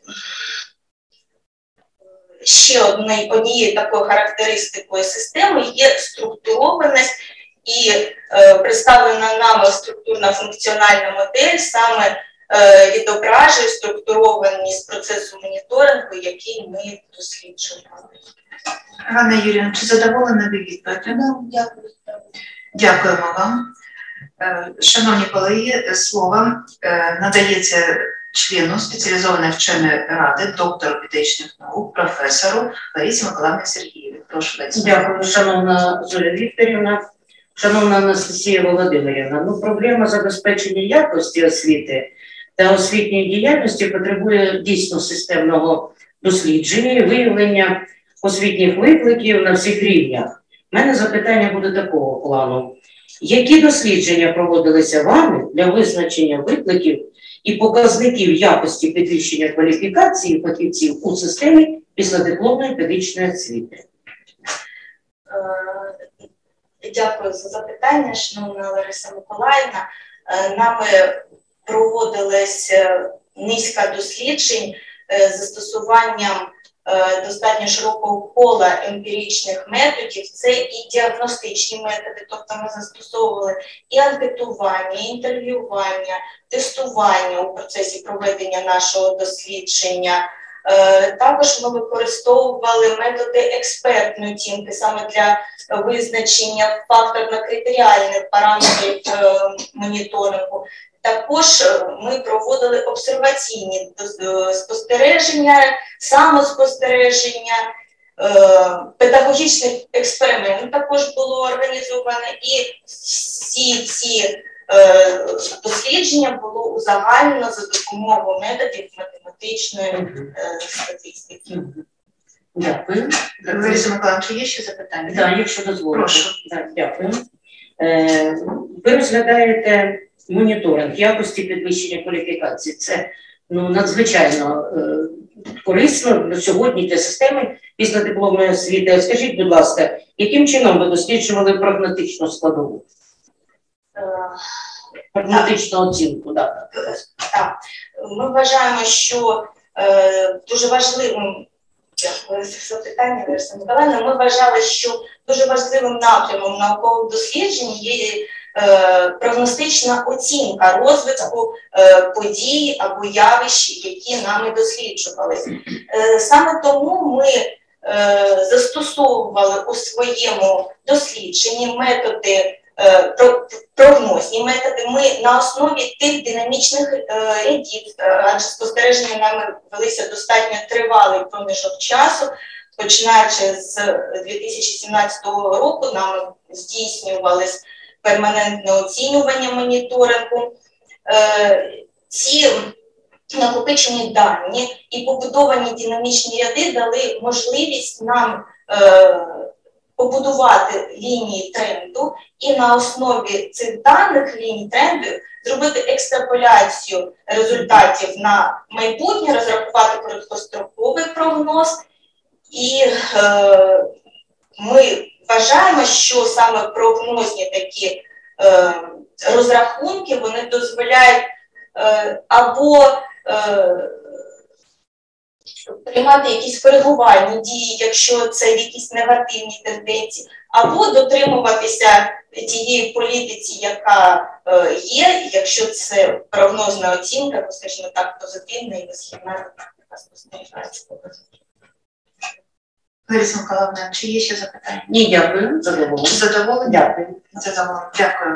ще однією однією такою характеристикою системи є структурованість, і е, представлена нами структурно-функціональна модель саме е, відображує структурованість процесу моніторингу, який ми досліджували. Ганна Юріївна, чи задоволені ви відповіддю? Дякую. Дякуємо вам. Шановні колеги, слово надається члену спеціалізованої вченої ради, доктору педагогічних наук, професору Ларисі Миколаївні Сергієвій. Прошу, Лариса. Дякую, шановна Зоя Вікторівна, шановна Анастасія Володимирівна. Ну, проблема забезпечення якості освіти та освітньої діяльності потребує дійсно системного дослідження і виявлення освітніх викликів на всіх рівнях. У мене запитання буде такого плану. Які дослідження проводилися вами для визначення викликів і показників якості підвищення кваліфікації фахівців у системі післядипломної педагогічної освіти? Дякую за запитання, шановна Лариса Миколаївна. Нами проводилась низка досліджень з застосуванням достатньо широкого кола емпіричних методів. Це і діагностичні методи, тобто ми застосовували і анкетування, і інтерв'ювання, тестування у процесі проведення нашого дослідження. Також ми використовували методи експертної оцінки саме для визначення факторно-критеріальних параметрів моніторингу. Також ми проводили обсерваційні спостереження, самоспостереження, педагогічний експеримент також було організовано, і всі ці дослідження було узагальнено за допомогою методів математичної статистики. Дякую. Лариса Миколаївна, чи є ще запитання? Так, якщо дозволите. Прошу. Так, дякую. Е, ви розглядаєте моніторинг якості підвищення кваліфікації. Це ну, надзвичайно е, корисно на сьогодні для системи післядипломної освіти. Скажіть, будь ласка, яким чином ви досліджували прагматичну складову? Прагматичну оцінку, так. Так. Ми вважаємо, що е, дуже важливим, дякую за питання, Лариса Миколаївна, ми вважали, що дуже важливим напрямом наукового дослідження є е, прогностична оцінка розвитку е, подій або явищ, які нами досліджувалися. Е, саме тому ми е, застосовували у своєму дослідженні методи, прогнозні методи. Ми на основі тих динамічних е, рядів, адже спостереження нами велися достатньо тривалий проміжок часу, починаючи з дві тисячі сімнадцятого року, нами здійснювалось перманентне оцінювання моніторингу. Е, ці накопичені дані і побудовані динамічні ряди дали можливість нам е, побудувати лінії тренду і на основі цих даних ліній тренду зробити екстраполяцію результатів на майбутнє, розрахувати короткостроковий прогноз. І е, ми вважаємо, що саме прогнозні такі е, розрахунки, вони дозволяють е, або е, приймати якісь коригувальні дії, якщо це якісь негативні тенденції, або дотримуватися тієї політиці, яка е, є, якщо це прогнозна оцінка, то, скажімо так, позитивна і висхідна практика спостерігання. Лариса Миколаївна, чи є ще запитання? Ні, дякую, задоволена. Задоволені? Дякую. Задоволені. Дякую.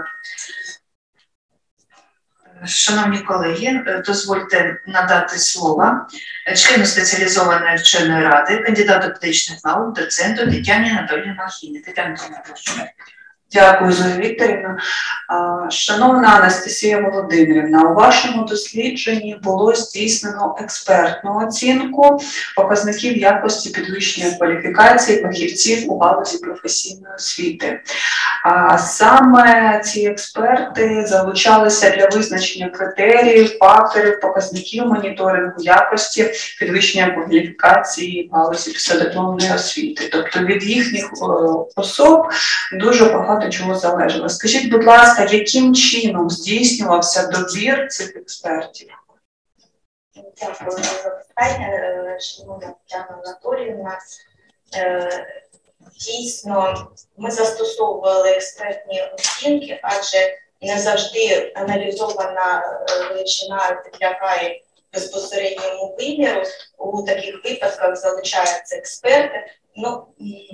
Шановні колеги, дозвольте надати слово члену спеціалізованої вченої ради, кандидату педагогічних наук, доценту Тетяні Анатоліївні Малхіні. Тетяна Анатоліївна, прошу. Дякую, Зоя Вікторівна. А, Шановна Анастасія Володимирівна, у вашому дослідженні було здійснено експертну оцінку показників якості підвищення кваліфікації фахівців у галузі професійної освіти. А саме ці експерти залучалися для визначення критеріїв, факторів, показників моніторингу якості підвищення кваліфікації в галузі післядипломної освіти. Тобто від їхніх особ дуже багато чого залежало. Скажіть, будь ласка, яким чином здійснювався добір цих експертів? Дякую за запитання, шановна Тетяна Анатоліївна. Дійсно, ми застосовували експертні оцінки, адже не завжди аналізована величина підлягає безпосередньому виміру. У таких випадках залучаються експерти. Ну,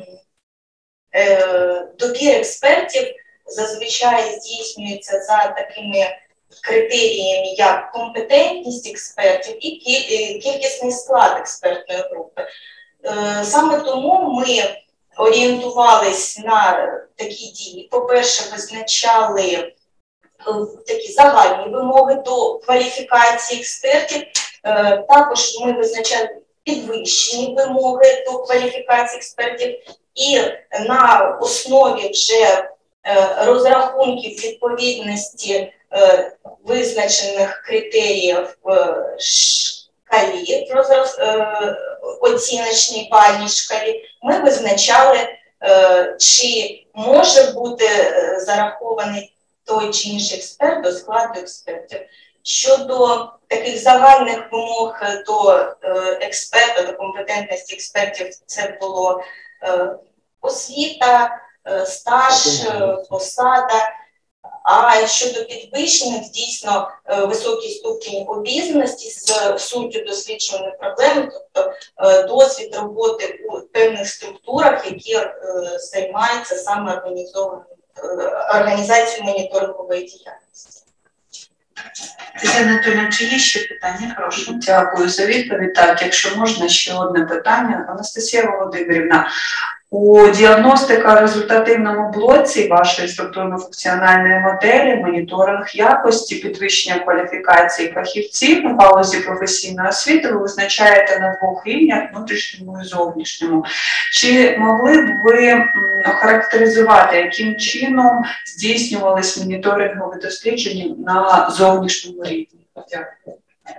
добір експертів зазвичай здійснюється за такими критеріями, як компетентність експертів і кількісний склад експертної групи. Саме тому ми орієнтувались на такі дії. По-перше, визначали такі загальні вимоги до кваліфікації експертів. Також ми визначали підвищені вимоги до кваліфікації експертів. І на основі вже розрахунків відповідності визначених критеріїв шкалі, оціночній бальній шкалі, ми визначали, чи може бути зарахований той чи інший експерт до складу експертів. Щодо таких загальних вимог до експерта, до компетентності експертів, це було освіта, стаж, посада. А щодо підвищених, дійсно, високий ступінь обізнаності з суттю досліджуваної проблеми, тобто досвід роботи у певних структурах, які займаються саме організацією моніторингової діяльності. Тетяна Анатоліївна, чи є ще питання? Прошу. Дякую за відповідь. Так, якщо можна, ще одне питання. Анастасія Володимирівна, у діагностико-результативному блоці вашої структурно-функціональної моделі моніторинг якості підвищення кваліфікації фахівців у галузі професійної освіти ви визначаєте на двох рівнях, внутрішньому і зовнішньому. Чи могли б ви охарактеризувати, яким чином здійснювались моніторингові дослідження на зовнішньому рівні? Дякую.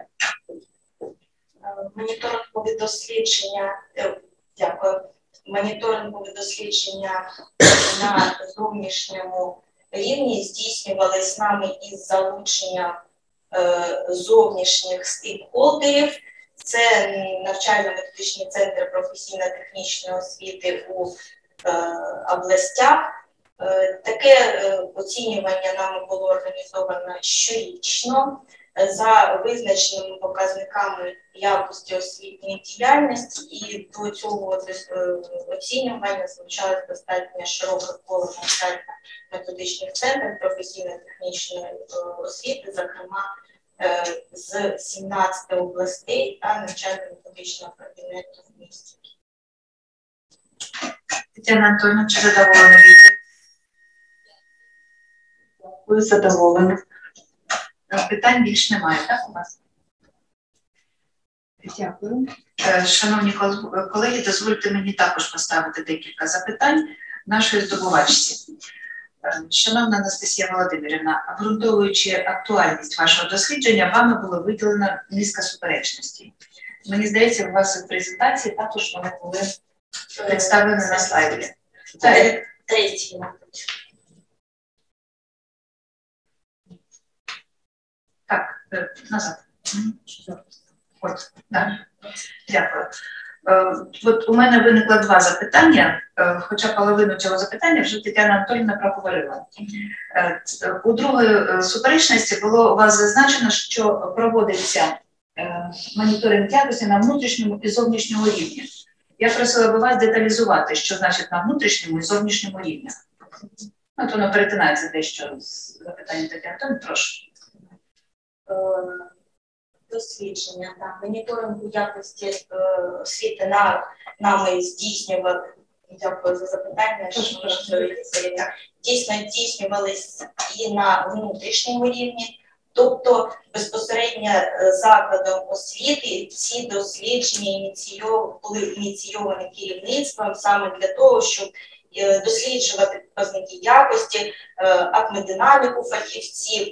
Моніторингові дослідження, дякую. Моніторингові дослідження на зовнішньому рівні здійснювались нами із залученням е, зовнішніх стейкхолдерів. Це навчально-методичні центри професійно-технічної освіти у е, областях. Е, таке е, оцінювання нами було організовано щорічно за визначеними показниками якості освітньої діяльності, і до цього оцінювання залучалось достатньо широке коло навчально-методичних центрів професійно-технічної освіти, зокрема з сімнадцяти областей та навчально-методичного кабінету в місті. Тетяна Анатоліївна, чи задоволена відповідь? Ви задоволені. Питань більш немає, так, у вас? Дякую. Шановні колеги, дозвольте мені також поставити декілька запитань нашої здобувачці. Шановна Анастасія Володимирівна, обґрунтовуючи актуальність вашого дослідження, вами було виділено низка суперечностей. Мені здається, у вас в презентації також вони були представлені на слайді. Так, третій, мабуть. Так, назад. От, так. Дякую. От у мене виникло два запитання, хоча половину цього запитання вже Тетяна Анатоліївна проговорила. У другої суперечності було у вас зазначено, що проводиться моніторинг якості на внутрішньому і зовнішньому рівні. Я просила би вас деталізувати, що значить на внутрішньому і зовнішньому рівнях. От воно перетинається дещо з запитанням Тетяни Антонівни, прошу. Дослідження та моніторингу якості е, освіти на нами здійснювали. Дякую за запитання. Дійсно здійснювалися і на внутрішньому рівні, тобто безпосередньо закладом освіти ці дослідження ініційов... були ініційовані керівництвом саме для того, щоб досліджувати показники якості, акмединаміку фахівців.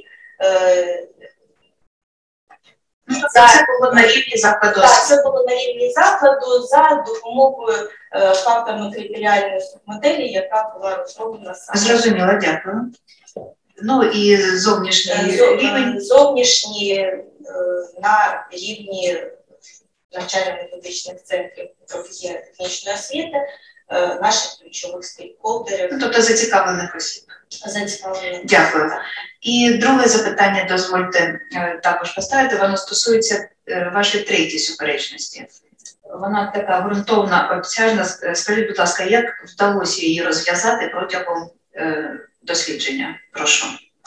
Це, це було на рівні закладу. Так, це було на рівні закладу за допомогою е, факторно-критеріальної моделі, яка була розроблена саме. Зрозуміло, дякую. Ну і зовнішній Зов, рівень? Зовнішні е, на рівні навчально-методичних центрів професійно-технічної освіти, е, наших ключових стейкхолдерів. Ну, тобто зацікавлених осіб. Зацікавлених. Дякую. І друге запитання дозвольте е, також поставити, воно стосується е, вашої третьої суперечності. Вона така ґрунтовна, обтяжна. Скажіть, будь ласка, як вдалося її розв'язати протягом е, дослідження? Прошу.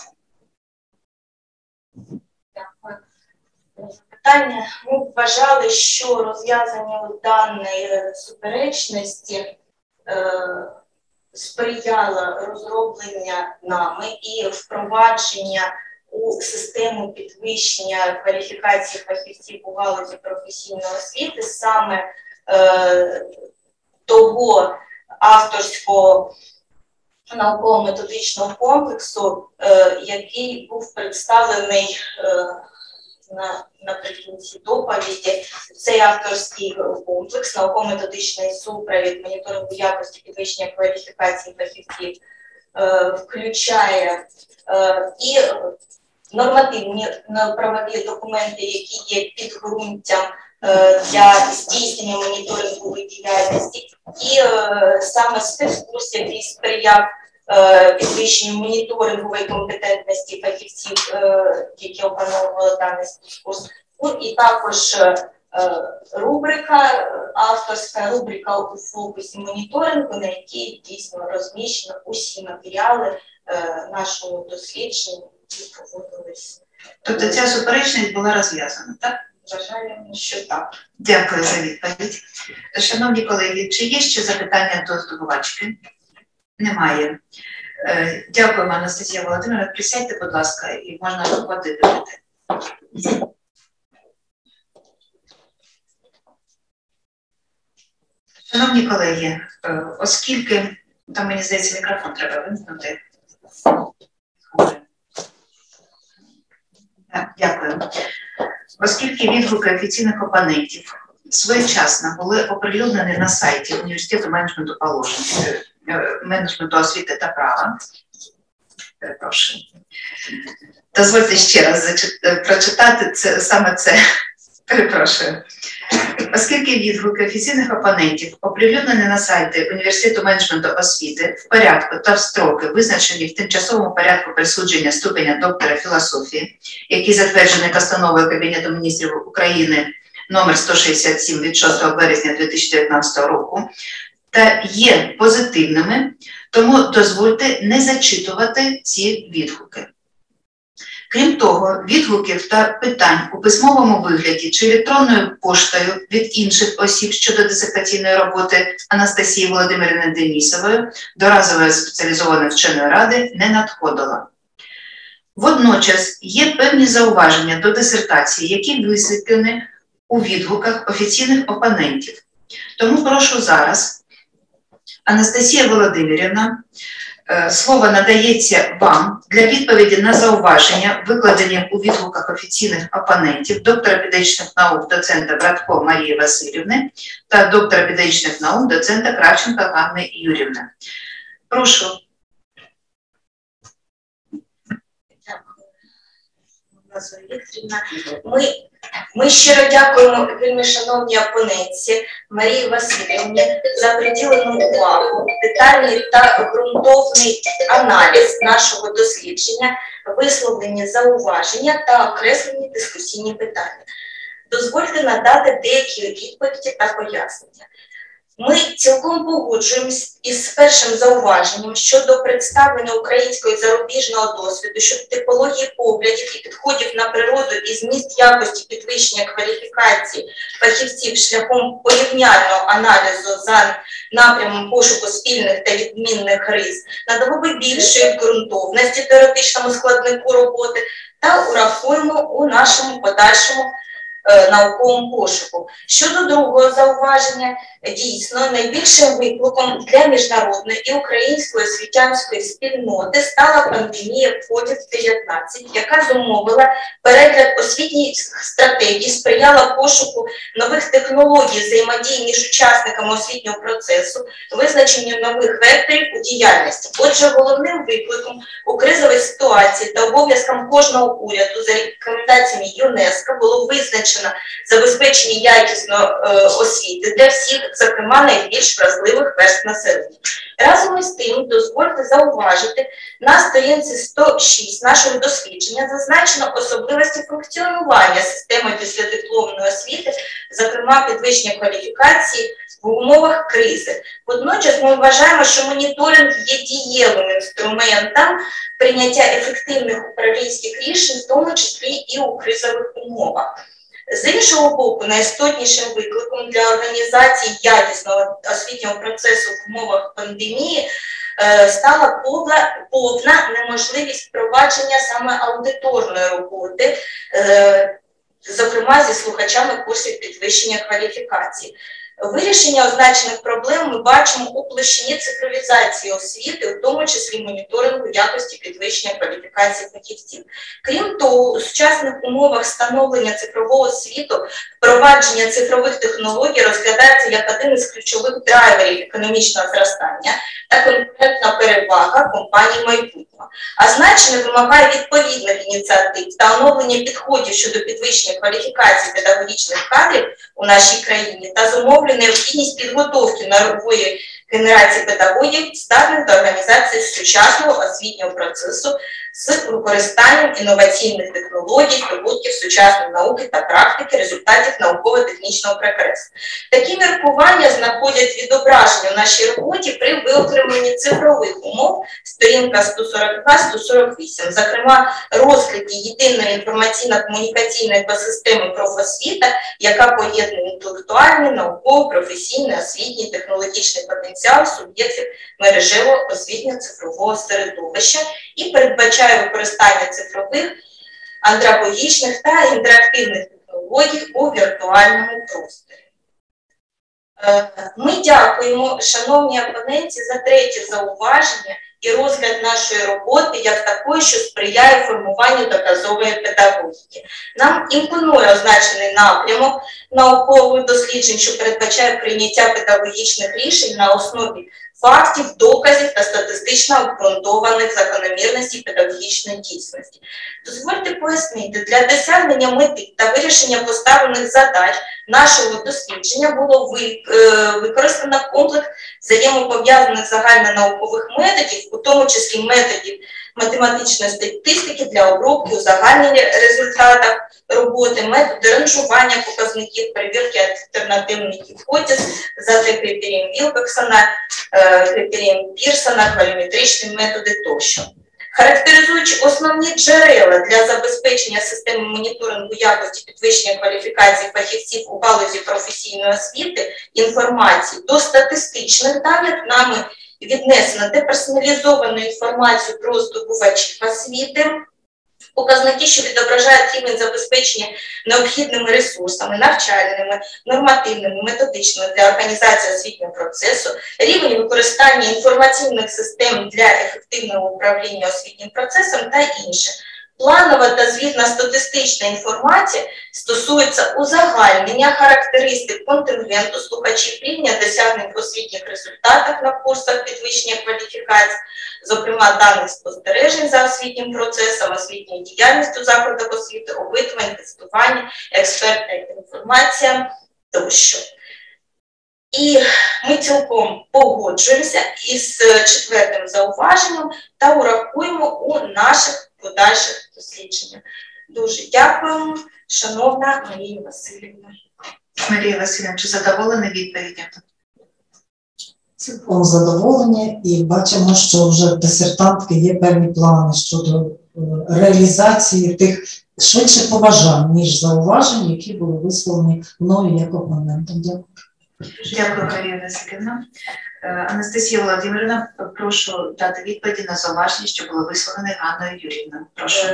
Дякую. Запитання. Ми вважали, що розв'язання даної суперечності е, сприяло розроблення нами і впровадження у систему підвищення кваліфікації фахівців у галузі професійної освіти саме е, того авторського науково-методичного комплексу, е, який був представлений е, на, наприкінці доповіді. Цей авторський комплекс, науково-методичний супровід моніторингу якості підвищення кваліфікації фахівців е, включає е, і нормативні правові документи, які є підґрунтям е, для здійснення моніторингової діяльності, і е, саме спецкурс, який сприяв е, підвищенню моніторингової компетентності фахівців, е, які опановували даний спецкурс. Ну, і також е, рубрика, авторська рубрика у фокусі моніторингу, на якій дійсно розміщено усі матеріали е, нашого дослідження, які проводились. Тобто ця суперечність була розв'язана, так? Вважаємо, що так. Дякую за відповідь. Шановні колеги, чи є ще запитання до здобувачки? Немає. Дякуємо, Анастасія Володимирівна. Присядьте, будь ласка, і можна виходити. Шановні колеги, оскільки, там, мені здається, мікрофон треба вимкнути. Дякую. Оскільки відгуки офіційних опонентів своєчасно були оприлюднені на сайті Університету менеджменту положень, менеджменту освіти та права, перепрошую, дозвольте ще раз прочитати це, саме це, перепрошую. Оскільки відгуки офіційних опонентів оприлюднені на сайті Університету менеджменту освіти в порядку та в строки, визначені в тимчасовому порядку присудження ступеня доктора філософії, який затверджений постановою Кабінету міністрів України номер сто шістдесят сім від шостого березня дві тисячі дев'ятнадцятого року, та є позитивними, тому дозвольте не зачитувати ці відгуки. Крім того, відгуків та питань у письмовому вигляді чи електронною поштою від інших осіб щодо дисертаційної роботи Анастасії Володимирівни Денісової до разової спеціалізованої вченої ради не надходило. Водночас є певні зауваження до дисертації, які висвітлені у відгуках офіційних опонентів. Тому прошу зараз, Анастасія Володимирівна, слово надається вам для відповіді на зауваження, викладені у відгуках офіційних опонентів доктора педагогічних наук, доцента Братко Марії Васильівни та доктора педагогічних наук, доцента Кравченко Ганни Юрівни. Прошу. Ми, ми щиро дякуємо вельми шановній опонентці Марії Васильівні за приділену увагу, детальний та ґрунтовний аналіз нашого дослідження, висловлені зауваження та окреслені дискусійні питання. Дозвольте надати деякі відповіді та пояснення. Ми цілком погоджуємось із першим зауваженням щодо представлення українського і зарубіжного досвіду, щодо типології поглядів і підходів на природу і зміст якості підвищення кваліфікації фахівців шляхом порівняльного аналізу за напрямом пошуку спільних та відмінних рис, надало би більшої ґрунтовності теоретичному складнику роботи та урахуємо у нашому подальшому науковому пошуку. Щодо другого зауваження, дійсно, найбільшим викликом для міжнародної і української освітянської спільноти стала пандемія ковід дев'ятнадцять, яка зумовила перегляд освітньої стратегії, сприяла пошуку нових технологій взаємодії між учасниками освітнього процесу, визначенню нових векторів у діяльності. Отже, головним викликом у кризовій ситуації та обов'язком кожного уряду за рекомендаціями ЮНЕСКО було визначено забезпечення якісної е, освіти для всіх, зокрема найбільш вразливих верств населення. Разом із тим, дозвольте зауважити, на сторінці сто шість нашого дослідження зазначено особливості функціонування системи післядипломної освіти, зокрема підвищення кваліфікації в умовах кризи. Водночас ми вважаємо, що моніторинг є дієвим інструментом прийняття ефективних управлінських рішень, в тому числі і у кризових умовах. З іншого боку, найістотнішим викликом для організації якісного освітнього процесу в умовах пандемії е, стала повна, повна неможливість впровадження саме аудиторної роботи, е, зокрема зі слухачами курсів підвищення кваліфікації. Вирішення означених проблем ми бачимо у площині цифровізації освіти, у тому числі моніторингу якості підвищення кваліфікації фахівців. Крім того, у сучасних умовах становлення цифрового світу, впровадження цифрових технологій розглядається як один із ключових драйверів економічного зростання та конкурентна перевага компаній майбутнього. А значення вимагає відповідних ініціатив та оновлення підходів щодо підвищення кваліфікації педагогічних кадрів у нашій країні та зумовлює необхідність підготовки нової генерації педагогів, здатних до організації сучасного освітнього процесу з використанням інноваційних технологій, здобутків сучасної науки та практики, результатів науково-технічного прогресу. Такі міркування знаходять відображення в нашій роботі при виокремленні цифрових умов, сторінка сто сорок два - сто сорок вісім, зокрема розгляді єдиної інформаційно-комунікаційної екосистеми профосвіта, яка поєднує інтелектуальний, науковий, професійний, освітній, технологічний потенціал суб'єктів мережевого освітньо-цифрового середовища і передбачає використання цифрових, андрогогічних та інтерактивних технологій у віртуальному просторі. Ми дякуємо, шановні опоненті, за третє зауваження і розгляд нашої роботи як такої, що сприяє формуванню доказової педагогіки. Нам імпонує означений напрямок наукових досліджень, що передбачає прийняття педагогічних рішень на основі фактів, доказів та статистично обґрунтованих закономірностей педагогічної дійсності. Дозвольте пояснити, для досягнення мети та вирішення поставлених задач нашого дослідження було використано комплекс взаємопов'язаних загальнонаукових методів, у тому числі методів математичної статистики для обробки узагальнення результатів роботи, методи ранжування показників, перевірки альтернативних гіпотез за критерієм Вілкоксона, критерієм Пірсона, каліметричні методи тощо. Характеризуючи основні джерела для забезпечення системи моніторингу якості підвищення кваліфікації фахівців у галузі професійної освіти, інформації до статистичних даних, нами віднесено деперсоналізовану інформацію про здобувачів освіти, показники, що відображають рівень забезпечення необхідними ресурсами, навчальними, нормативними, методичними для організації освітнього процесу, рівень використання інформаційних систем для ефективного управління освітнім процесом та інше. Планова та звітна статистична інформація стосується узагальнення характеристик контингенту слухачів, рівня досягнень в освітніх результатах на курсах підвищення кваліфікації, зокрема даних спостережень за освітнім процесом, освітньою діяльністю в закладах освіти, опитувань, тестування, експертна інформація тощо. І ми цілком погоджуємося із четвертим зауваженням та урахуємо у наших подальших дослідженнях. Дуже дякуємо, шановна Марія Васильівна. Марія Васильівна, чи задоволені відповіддю? Цілком задоволені і бачимо, що вже в дисертантки є певні плани щодо е, реалізації тих швидше побажань, ніж зауважень, які були висловлені мною як опонентом. Дякую. Дякую, Карія Василівна. Е, Анастасія Володимирівна, прошу дати відповіді на зауваження, що було висловлене Ганною Юріївною. Прошу.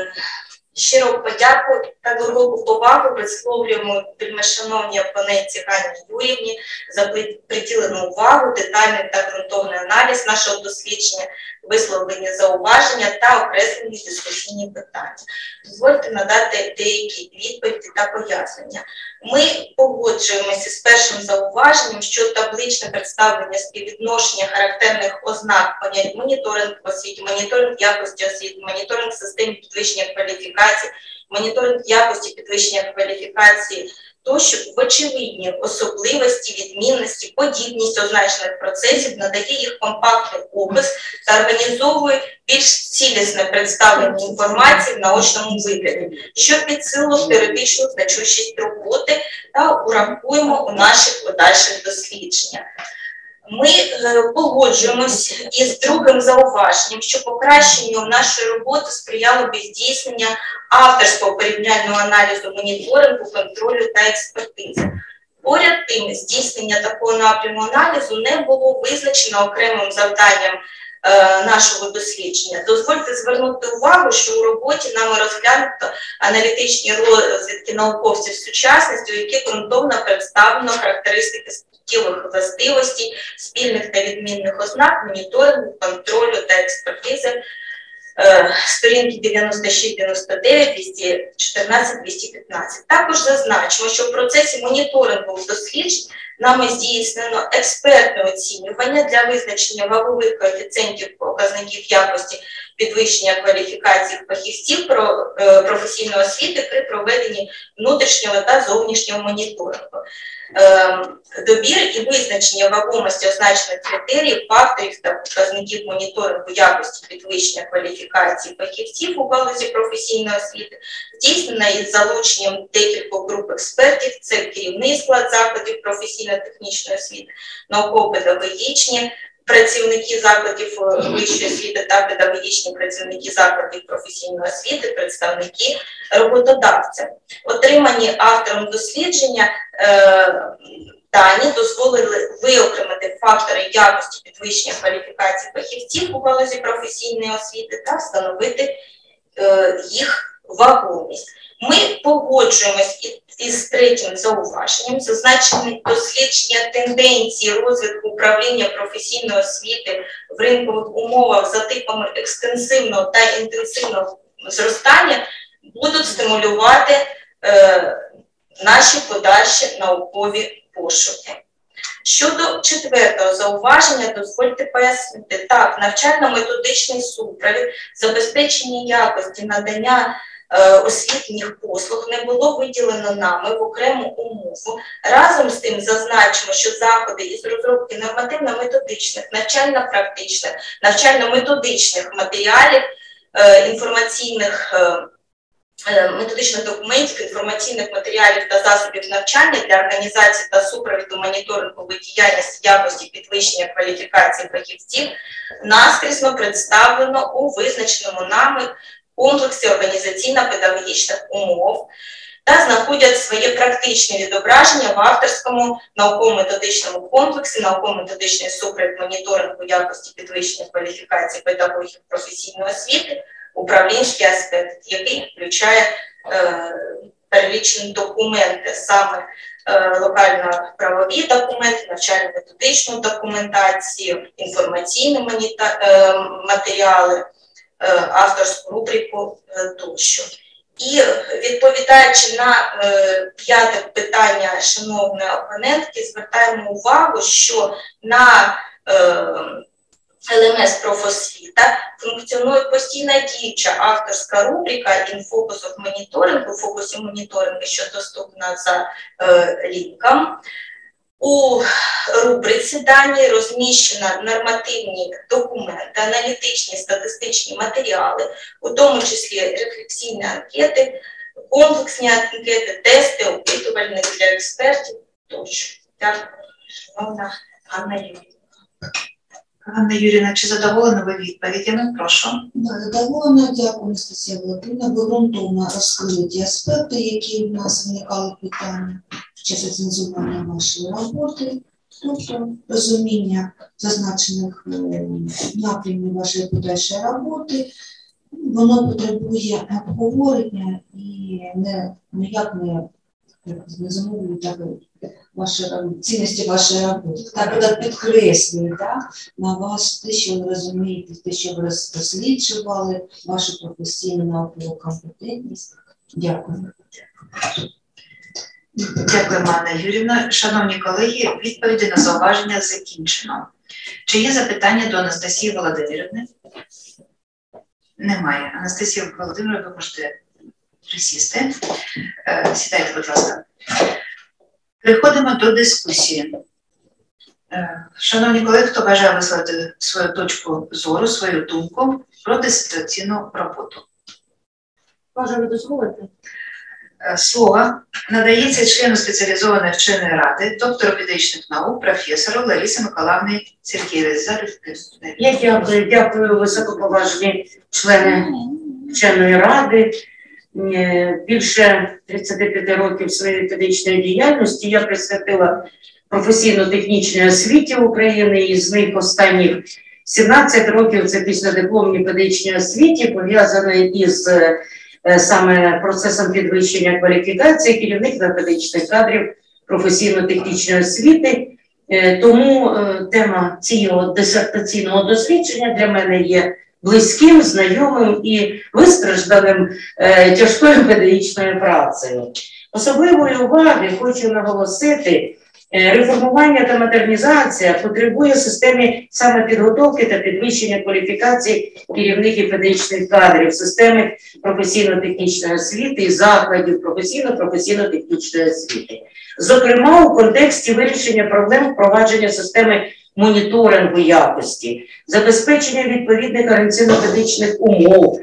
Щиро подяку та глибоку повагу висловлюємо вельмишановній опонентці Ганні Юріївні за приділену увагу, детальний та ґрунтовний аналіз нашого дослідження, висловлені зауваження та окреслені дискусійні питання. Дозвольте надати деякі відповіді та пояснення. Ми погоджуємося з першим зауваженням, що табличне представлення співвідношення характерних ознак понять моніторинг освіти, моніторинг якості освіти, моніторинг систем підвищення кваліфікації, моніторинг якості підвищення кваліфікації, тощо в очевидні особливості, відмінності, подібність означених процесів надає їх компактний опис та організовує більш цілісне представлення інформації в наочному вигляді, що підсилило теоретичну значущість роботи та урахуємо у наших подальших дослідженнях. Ми погоджуємося із другим зауваженням, що покращенню нашої роботи сприяло б здійснення авторського порівняльного аналізу, моніторингу, контролю та експертизи. Поряд тим, здійснення такого напряму аналізу не було визначено окремим завданням е, нашого дослідження. Дозвольте звернути увагу, що у роботі нами розглянуто аналітичні розвідки науковців сучасності, у яких ґрунтовно представлено характеристики тілових властивостей, спільних та відмінних ознак, моніторингу, контролю та експертизи, е, сторінки дев'яносто шість дев'яносто дев'ять, двісті чотирнадцять двісті п'ятнадцять. Також зазначимо, що в процесі моніторингу досліджень нами здійснено експертне оцінювання для визначення вагових коефіцієнтів показників якості підвищення кваліфікації фахівців про, е, професійної освіти при проведенні внутрішнього та зовнішнього моніторингу. Добір і визначення вагомості означених критеріїв, факторів та показників моніторингу якості підвищення кваліфікації фахівців у галузі професійної освіти здійснено із залученням декількох груп експертів, це керівний склад закладів професійно-технічної освіти, науково-педагогічні працівники закладів вищої освіти та педагогічні працівники закладів професійної освіти, представники роботодавця. Отримані автором дослідження е, дані дозволили виокремити фактори якості підвищення кваліфікації фахівців у галузі професійної освіти та встановити е, їх вагомість. Ми погоджуємось із третім зауваженням, зазначені дослідження тенденції розвитку управління професійної освіти в ринкових умовах за типами екстенсивного та інтенсивного зростання будуть стимулювати е, наші подальші наукові пошуки. Щодо четвертого зауваження, дозвольте пояснити. Так, навчально-методичний супровід, забезпечення якості надання е, освітніх послуг не було виділено нами в окрему умову. Разом з тим зазначимо, що заходи із розробки нормативно-методичних, навчально-практичних, навчально-методичних матеріалів, е, інформаційних е, методичних документів, інформаційних матеріалів та засобів навчання для організації та супровіду моніторингової діяльності якості підвищення кваліфікації фахівців наскрізно представлено у визначеному нами комплексі організаційно-педагогічних умов та знаходять своє практичне відображення в авторському науково-методичному комплексі, науково-методичний супровід моніторингу якості підвищення кваліфікації педагогів професійної освіти, управлінський аспект, який включає е, перелічені документи, саме е, локально-правові документи, навчально-методичну документацію, інформаційні моніта, е, матеріали, е, авторську рубрику е, тощо. І відповідаючи на е, п'яте питання шановної опонентки, звертаємо увагу, що на е, ел ем ес «Профосвіта» функціонує постійна діюча авторська рубрика «In Focus of Monitoring», у фокусі моніторингу, що доступна за е, лінком. У рубриці дані розміщено нормативні документи, аналітичні статистичні матеріали, у тому числі рефлексійні анкети, комплексні анкети, тести, опитувальні для експертів тощо. Дякую, шановна Ганна Юріївна. Ганна Юріївна, чи задоволені ви відповідями? Прошу. Да, задоволена, дякую, Анастасія Володимирівна. Ви ґрунтовно розкрили ті аспекти, які в нас виникали питання під час оцінзування вашої роботи. Тобто розуміння зазначених е, напрямів вашої подальшої роботи, воно потребує обговорення і не, ніяк не, не замовлює так, ваші, цінності вашої роботи. Так, так підкреслює да, на вас те, що ви розумієте, те, що ви досліджували, вашу професійну наукову компетентність. Дякую. Дякую, Ганна Юріївна. Шановні колеги, відповіді на зауваження закінчено. Чи є запитання до Анастасії Володимирівни? Немає. Анастасія Володимирівна, ви можете присісти. Е, Сідайте, будь ласка. Переходимо до дискусії. Е, Шановні колеги, хто бажає висловити свою точку зору, свою думку про дисертаційну роботу? Може, ви дозволите? Е, Слово надається члену спеціалізованої вченої ради, доктору педагогічних наук, професору Ларисі Миколаївні Сергієвій. Я дякую, дякую високоповажні члени вченої ради. Е, Більше тридцяти п'яти років своєї педагогічної діяльності я присвятила професійно-технічній освіті України, і з них останніх сімнадцять років це післядипломній педагогічній освіті, пов'язаний із е, саме процесом підвищення кваліфікації керівних та педагогічних кадрів професійно-технічної освіти. Е, Тому е, тема цього дисертаційного дослідження для мене є близьким, знайомим і вистражданим е, тяжкою педагогічною працею. Особливої уваги хочу наголосити, е, реформування та модернізація потребує системи саме підготовки та підвищення кваліфікації керівних і педагогічних кадрів, системи професійно-технічної освіти і закладів професійно-професійно-технічної освіти. Зокрема, у контексті вирішення проблем впровадження системи моніторингу якості, забезпечення відповідних організаційно-педагогічних умов,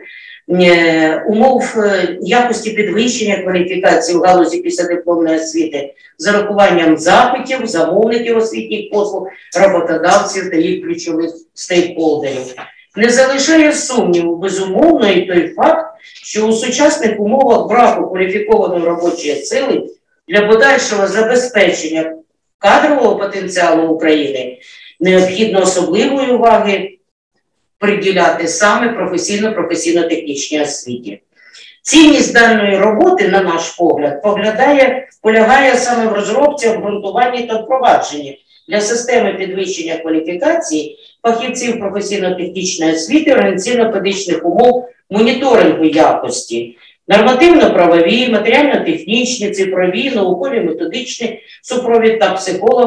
е, умов е, якості підвищення кваліфікації в галузі післядипломної освіти з урахуванням запитів, замовників освітніх послуг, роботодавців та їх ключових стейкхолдерів. Не залишає сумніву, безумовно, і той факт, що у сучасних умовах браку кваліфікованої робочої сили для подальшого забезпечення кадрового потенціалу України необхідно особливої уваги приділяти саме професійно-професійно-технічній освіті. Цінність даної роботи, на наш погляд, поглядає, полягає саме в розробці, обґрунтуванні та впровадженні для системи підвищення кваліфікації фахівців професійно-технічної освіти, організаційно-педагогічних умов моніторингу якості, нормативно-правові, матеріально-технічні, цифрові, наукові, методичні, супровід та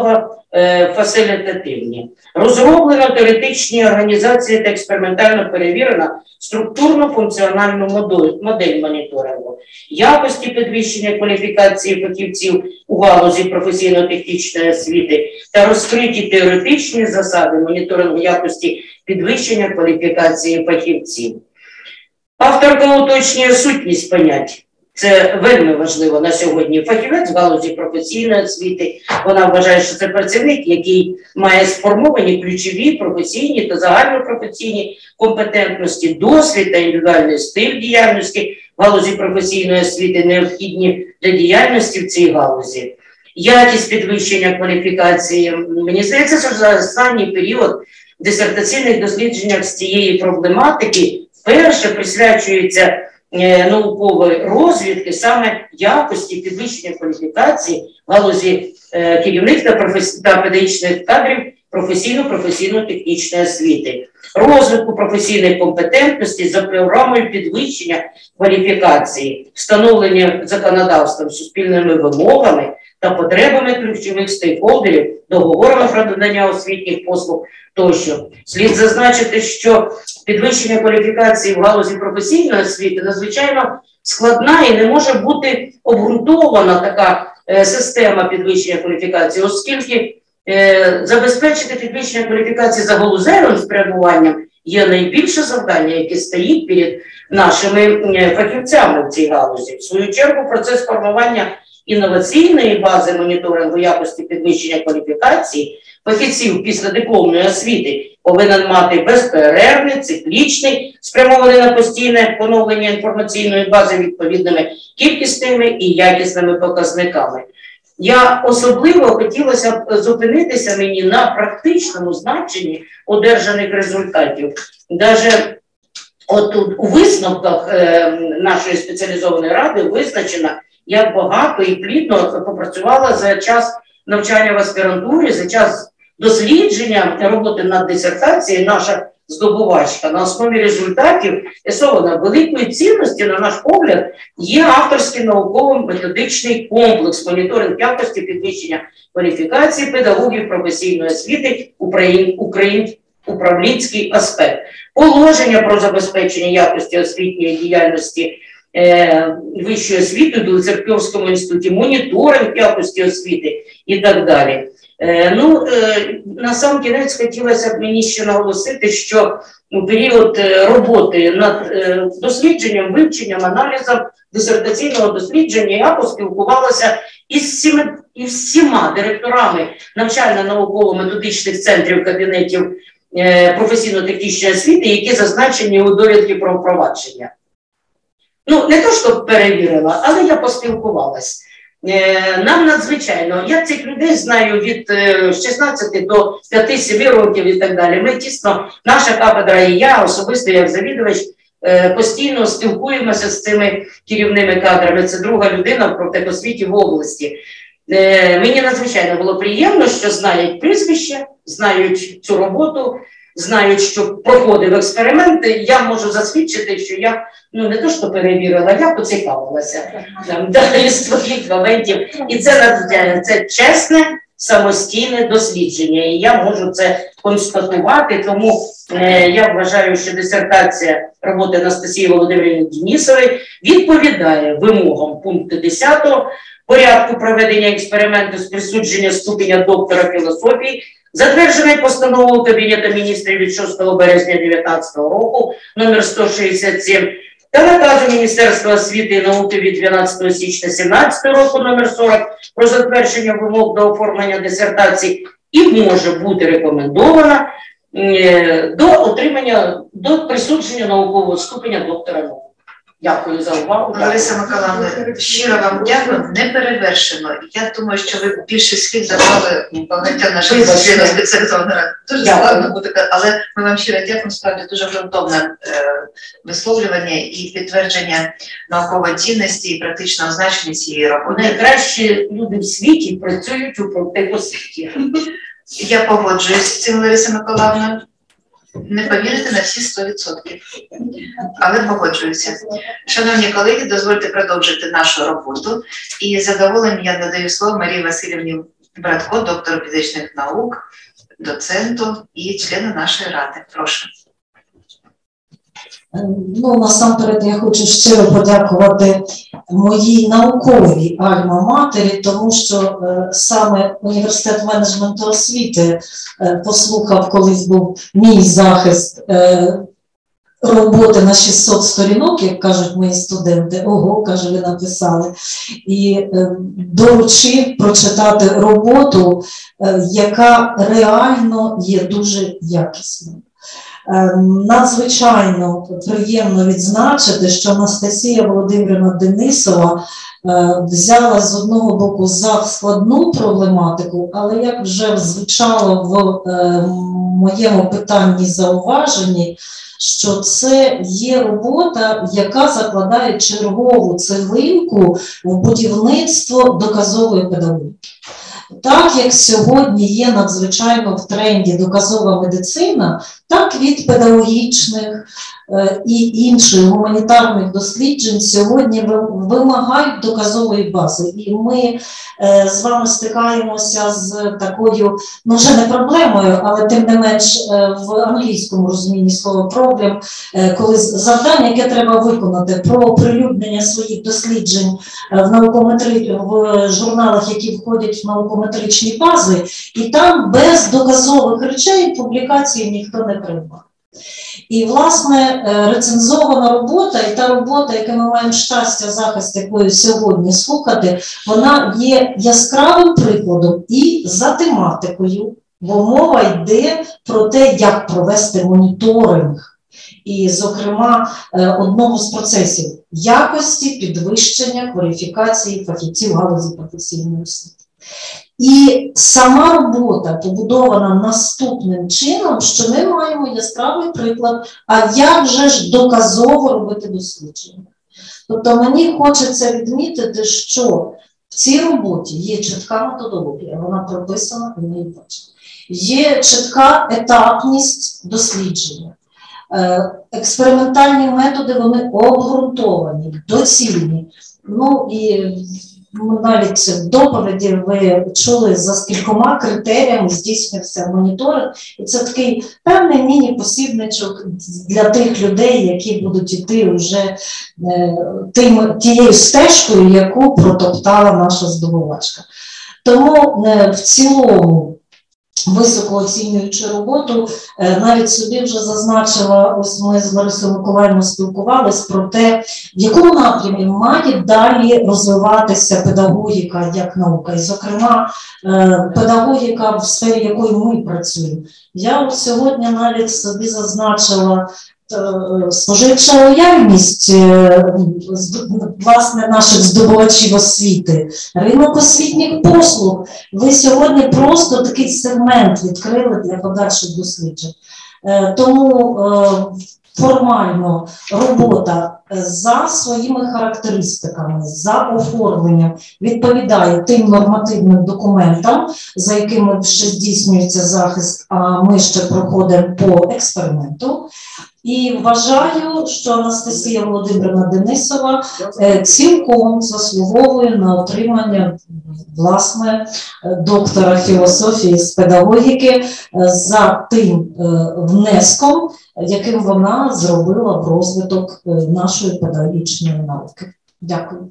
психолого-фасилітативні. Розроблено теоретичні організації та експериментально перевірена структурно-функціональну модель моніторингу, якості підвищення кваліфікації фахівців у галузі професійно-технічної освіти та розкриті теоретичні засади моніторингу якості підвищення кваліфікації фахівців. Авторка уточнює сутність понять. Це вельми важливо на сьогодні. Фахівець в галузі професійної освіти. Вона вважає, що це працівник, який має сформовані ключові професійні та загальнопрофесійні компетентності, досвід та індивідуальний стиль діяльності в галузі професійної освіти, необхідні для діяльності в цій галузі. Якість підвищення кваліфікації. Мені здається, що за останній період в дисертаційних дослідженнях з цієї проблематики вперше присвячується е, наукової розвідки саме якості підвищення кваліфікації в галузі е, керівних та, професі... та педагогічних кадрів професійно-професійно-технічної освіти, розвитку професійної компетентності за програмою підвищення кваліфікації, встановлення законодавством суспільними вимогами та потребами ключових стейкхолдерів, договорами про надання освітніх послуг тощо. Слід зазначити, що підвищення кваліфікації в галузі професійної освіти надзвичайно складна і не може бути обґрунтована така е, система підвищення кваліфікації, оскільки е, забезпечити підвищення кваліфікації за галузевим спрямуванням є найбільше завдання, яке стоїть перед нашими е, фахівцями в цій галузі. В свою чергу процес формування інноваційної бази моніторингу якості підвищення кваліфікації фахівців післядипломної освіти повинен мати безперервний, циклічний, спрямований на постійне поновлення інформаційної бази відповідними кількісними і якісними показниками. Я особливо хотілося б зупинитися мені на практичному значенні одержаних результатів. Даже от у висновках е, нашої спеціалізованої ради визначено, як багато і плідно попрацювала за час навчання в аспірантурі, за час дослідження роботи над дисертацією наша здобувачка. На основі результатів з'ясовано великої цінності, на наш погляд, є авторський науково-методичний комплекс моніторинг якості підвищення кваліфікації педагогів професійної освіти Україн, Україн, управлінський аспект. Положення про забезпечення якості освітньої діяльності е, вищої освіти у Церківському інституті, моніторинг якості освіти і так далі. Е, ну, е, на сам кінець хотілося б мені ще наголосити, що у період роботи над е, дослідженням, вивченням, аналізом дисертаційного дослідження я поспілкувалася із всіма, із всіма директорами навчально-науково-методичних центрів кабінетів е, професійно-технічної освіти, які зазначені у довідки про впровадження. Ну, не то, що перевірила, але я поспілкувалась. Нам надзвичайно, я цих людей знаю від шістнадцяти до п'яти-семи років і так далі. Ми тісно, наша кафедра і я, особисто як завідувач, постійно спілкуємося з цими керівними кадрами. Це друга людина в профтехосвіті в області. Мені надзвичайно було приємно, що знають прізвище, знають цю роботу, знають, що проходив експерименти. Я можу засвідчити, що я, ну не то, що перевірила, я поцікавилася да, із своїх моментів. І це надзвичайно, це чесне, самостійне дослідження. І я можу це констатувати, тому е, я вважаю, що дисертація роботи Анастасії Володимирівни Денісової відповідає вимогам пункту десятого порядку проведення експерименту з присудження ступеня доктора філософії, затверджений постановою Кабінету міністрів від шостого березня дві тисячі дев'ятнадцятого року номер сто шістдесят сім та наказу Міністерства освіти і науки від дванадцятого січня дві тисячі сімнадцятого року номер сорок про затвердження вимог до оформлення дисертацій і може бути рекомендована е, до отримання, до присудження наукового ступеня доктора наук. Дякую за увагу. Лариса Миколаївна, щиро вам дякую, не перевершено. Я думаю, що ви більше слів давали багатьом нашим членам спеціалізованої ради. Дуже складно буде, але ми вам щиро дякуємо, справді дуже ґрунтовне е, висловлювання і підтвердження наукової цінності і практичного значення цієї роботи. Найкращі люди в світі працюють у профтехосвіті. Я погоджуюсь з цим, Лариса Миколаївна. Не повірите на всі сто відсотків, але погоджуюся. Шановні колеги, дозвольте продовжити нашу роботу. І з задоволенням я надаю слово Марії Васильівні Братко, доктору фізичних наук, доценту і члену нашої ради. Прошу. Ну, насамперед я хочу щиро подякувати моїй науковій альма-матері, тому що е, саме університет менеджменту освіти е, послухав, колись був мій захист е, роботи на шістсот сторінок, як кажуть мої студенти. Ого, каже, ви написали. І е, доручив прочитати роботу, е, яка реально є дуже якісною. Надзвичайно приємно відзначити, що Анастасія Володимирівна Денисова взяла з одного боку за складну проблематику, але як вже звучало в моєму питанні зауваженні, що це є робота, яка закладає чергову цеглинку в будівництво доказової педагогіки. Так, як сьогодні є надзвичайно в тренді доказова медицина, так від педагогічних е, і інших гуманітарних досліджень сьогодні вимагають доказової бази. І ми е, з вами стикаємося з такою, ну вже не проблемою, але тим не менш е, в англійському розумінні слова проблем, е, коли завдання, яке треба виконати про оприлюднення своїх досліджень в наукометрі... в журналах, які входять в наукометричні бази, і там без доказових речей публікації ніхто не приймає. І, власне, рецензована робота і та робота, яку ми маємо щастя, захист якої сьогодні слухати, вона є яскравим прикладом і за тематикою, бо мова йде про те, як провести моніторинг. І, зокрема, одного з процесів якості підвищення кваліфікації фахівців галузі професійної освіти. І сама робота побудована наступним чином, що ми маємо яскравий приклад, а як же ж доказово робити дослідження. Тобто мені хочеться відмітити, що в цій роботі є чітка методологія, вона прописана і ми її бачимо. Є чітка етапність дослідження. Експериментальні методи, вони обґрунтовані, доцільні. Ну і навіть в доповіді ви чули, за скількома критеріями здійснюється моніторинг. І це такий певний міні-посібничок для тих людей, які будуть йти вже тим, тією стежкою, яку протоптала наша здобувачка. Тому в цілому, високо оцінюючи роботу, навіть собі вже зазначила, ось ми з Ларисою Миколаївною спілкувалися про те, в якому напрямі має далі розвиватися педагогіка як наука, і, зокрема, педагогіка, в сфері якої ми працюємо. Я от сьогодні навіть собі зазначила споживча лояльність, власне, наших здобувачів освіти, ринок освітніх послуг. Ви сьогодні просто такий сегмент відкрили для подальших досліджень. Тому формально робота за своїми характеристиками, за оформленням відповідає тим нормативним документам, за якими ще здійснюється захист, а ми ще проходимо по експерименту. І вважаю, що Анастасія Володимирівна Денисова цілком заслуговує на отримання, власне, доктора філософії з педагогіки за тим внеском, яким вона зробила в розвиток нашої педагогічної науки. Дякую.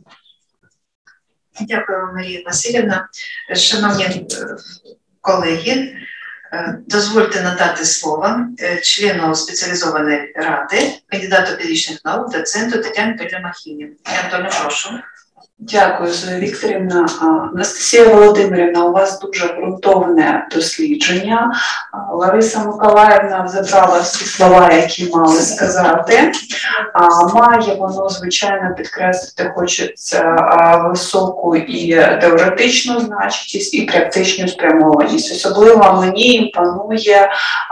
Дякую, Марія Васильівна. Шановні колеги, дозвольте надати слово члену спеціалізованої ради, кандидату педагогічних наук, доценту Тетяні Махіні. Антоне, прошу. Дякую, Зоя Вікторівна. Анастасія Володимирівна, у вас дуже ґрунтовне дослідження. Лариса Миколаївна забрала всі слова, які мали сказати. Має воно, звичайно, підкреслити хочеться високу і теоретичну значимість, і практичну спрямованість. Особливо мені імпонує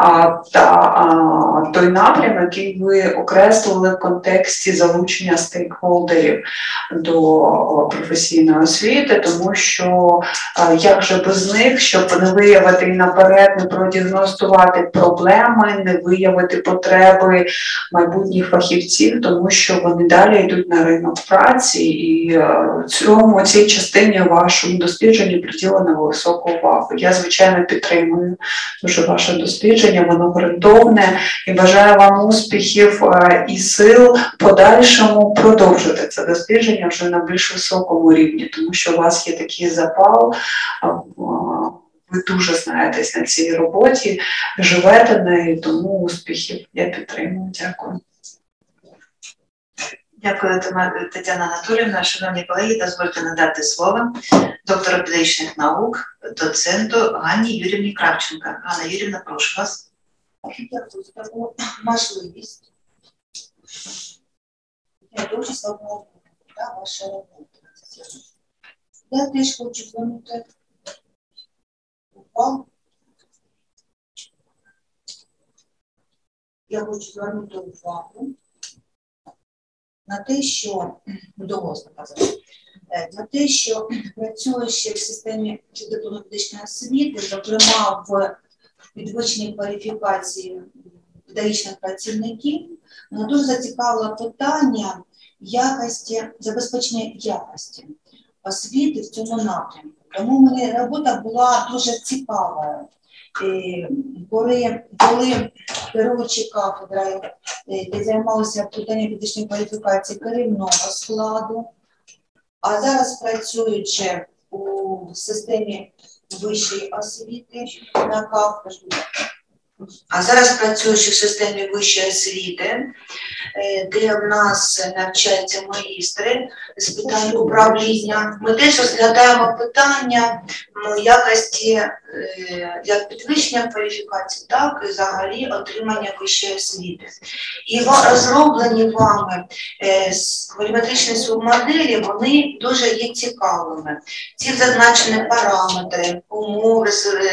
та, той напрям, який ви окреслили в контексті залучення стейкхолдерів до професійної освіти, тому що як же без них, щоб не виявити і наперед, не продіагностувати проблеми, не виявити потреби майбутніх фахівців, тому що вони далі йдуть на ринок праці, і в цьому, цій частині вашому дослідженні приділено високу увагу. Я, звичайно, підтримую дуже ваше дослідження, воно ґрунтовне, і бажаю вам успіхів і сил подальшому продовжити це дослідження вже на більш високому рівні, тому що у вас є такий запал, ви дуже знаєтесь на цій роботі, живете нею, тому успіхів. Я підтримую. Дякую. Дякую, Тетяна Анатоліївна. Шановні колеги, дозвольте надати слово доктору педагогічних наук, доценту Ганні Юріївні Кравченко. Ганна Юріївна, прошу вас. Дякую за таку можливість. Я дуже слава та ваша робота. Я теж хочу звернути увагу. Я хочу звернути увагу на те, що вдалося казати, на те, що працюючи в системі дипломно-педагогічної освіти, зокрема в підвищенні кваліфікації педагогічних працівників, мене дуже зацікавило питання якості, забезпечення якості освіти в цьому напрямку. Тому мені робота була дуже цікавою. Коли були керуючі кафедри, де займалися питанням педагогічної кваліфікації керівного складу, а зараз працюючи у системі вищої освіти на кафедрі, а зараз працюючи в системі вищої освіти, де в нас навчаються магістри з питань управління, ми теж розглядаємо питання якості як підвищення кваліфікації, так і взагалі отримання вищої освіти. І розроблені вами кваліметричні субмоделі, вони дуже є цікавими. Ці зазначені параметри, умови,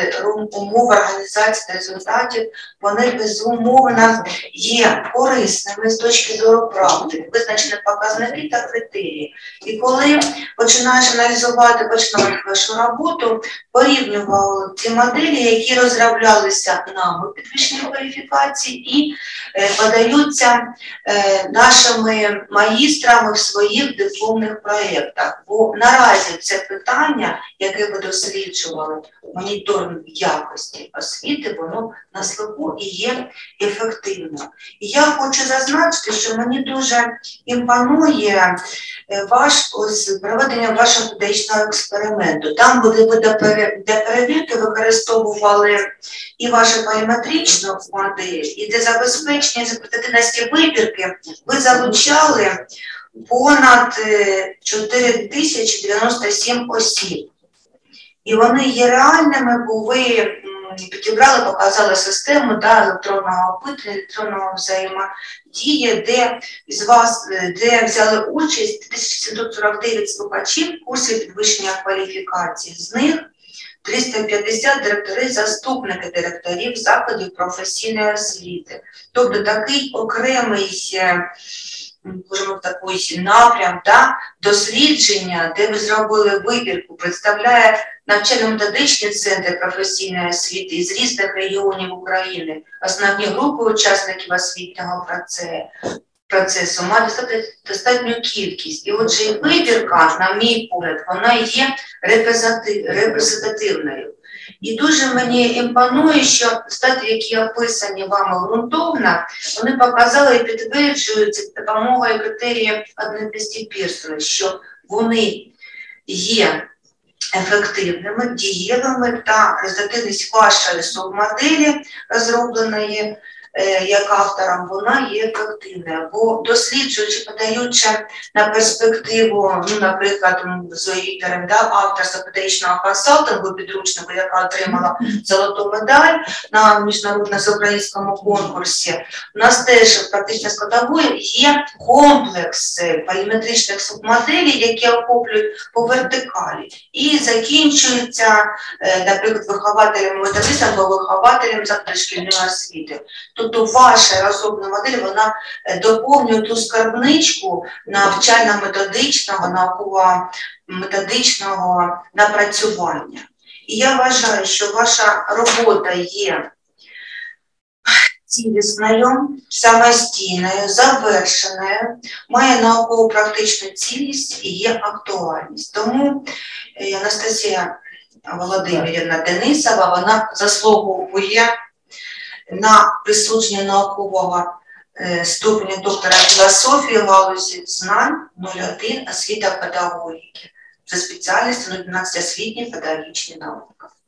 умови організації та результатів, вони безумовно є корисними з точки зору практики, визначені показники та критерії. І коли починаєш аналізувати, починаєш вашу роботу, порівнювали ці моделі, які розроблялися нами підвищення кваліфікації і е, подаються е, нашими магістрами в своїх дипломних проєктах. Бо наразі це питання, яке ви досліджували, моніторинг якості освіти, воно на слуху і є ефективно. І я хочу зазначити, що мені дуже імпонує ваш, ось, проведення вашого педагогічного експерименту. Там, де ви для перевірки використовували і вашу параметричну модель, і для забезпечення результативності вибірки ви залучали понад чотири тисячі дев'яносто сім осіб. І вони є реальними, бо ви підібрали, показали систему да, електронного опитування, електронного взаємодії, де з вас, де взяли участь тисяча сімсот сорок дев'ять слухачів курсів підвищення кваліфікації. З них триста п'ятдесят директори, заступники директорів закладів професійної освіти. Тобто такий окремий, можемо такий напрям, да, дослідження, де ви зробили вибірку, представляє навчально-методичні центри професійної освіти із різних регіонів України, основні групи учасників освітнього процесу мають достатньо, достатню кількість. І отже, вибірка, на мій погляд, вона є репрезентативною. І дуже мені імпонує, що статті, які описані вами ґрунтовно, вони показали і підтверджуються допомогою критеріїв однотипності Пірсона, що вони є ефективними, дієвими, та результативність вашої субмоделі, розробленої е, як автором, вона є ефективною. Бо досліджуючи, подаючи на перспективу, ну, наприклад, Зої Вікторівни, да, авторства педагогічного консалтингу підручнику, яка отримала золоту медаль на міжнародному всеукраїнському конкурсі, у нас теж практично складовою є комплекс поліметричних субмоделей, які охоплюють по вертикалі і закінчуються, наприклад, вихователем-методистом або вихователем закладів освіти. Тобто ваша розробна модель, вона доповнює ту скарбничку навчально-методичного, науково-методичного напрацювання. І я вважаю, що ваша робота є цілісною, самостійною, завершеною, має науково-практичну цілість і є актуальність. Тому Анастасія Володимирівна Денисова, вона заслуговує на присудження наукового ступеня доктора філософії галузі знань нуль один освіта педагогіки за спеціальністю нуль дванадцять освітні педагогічні науки.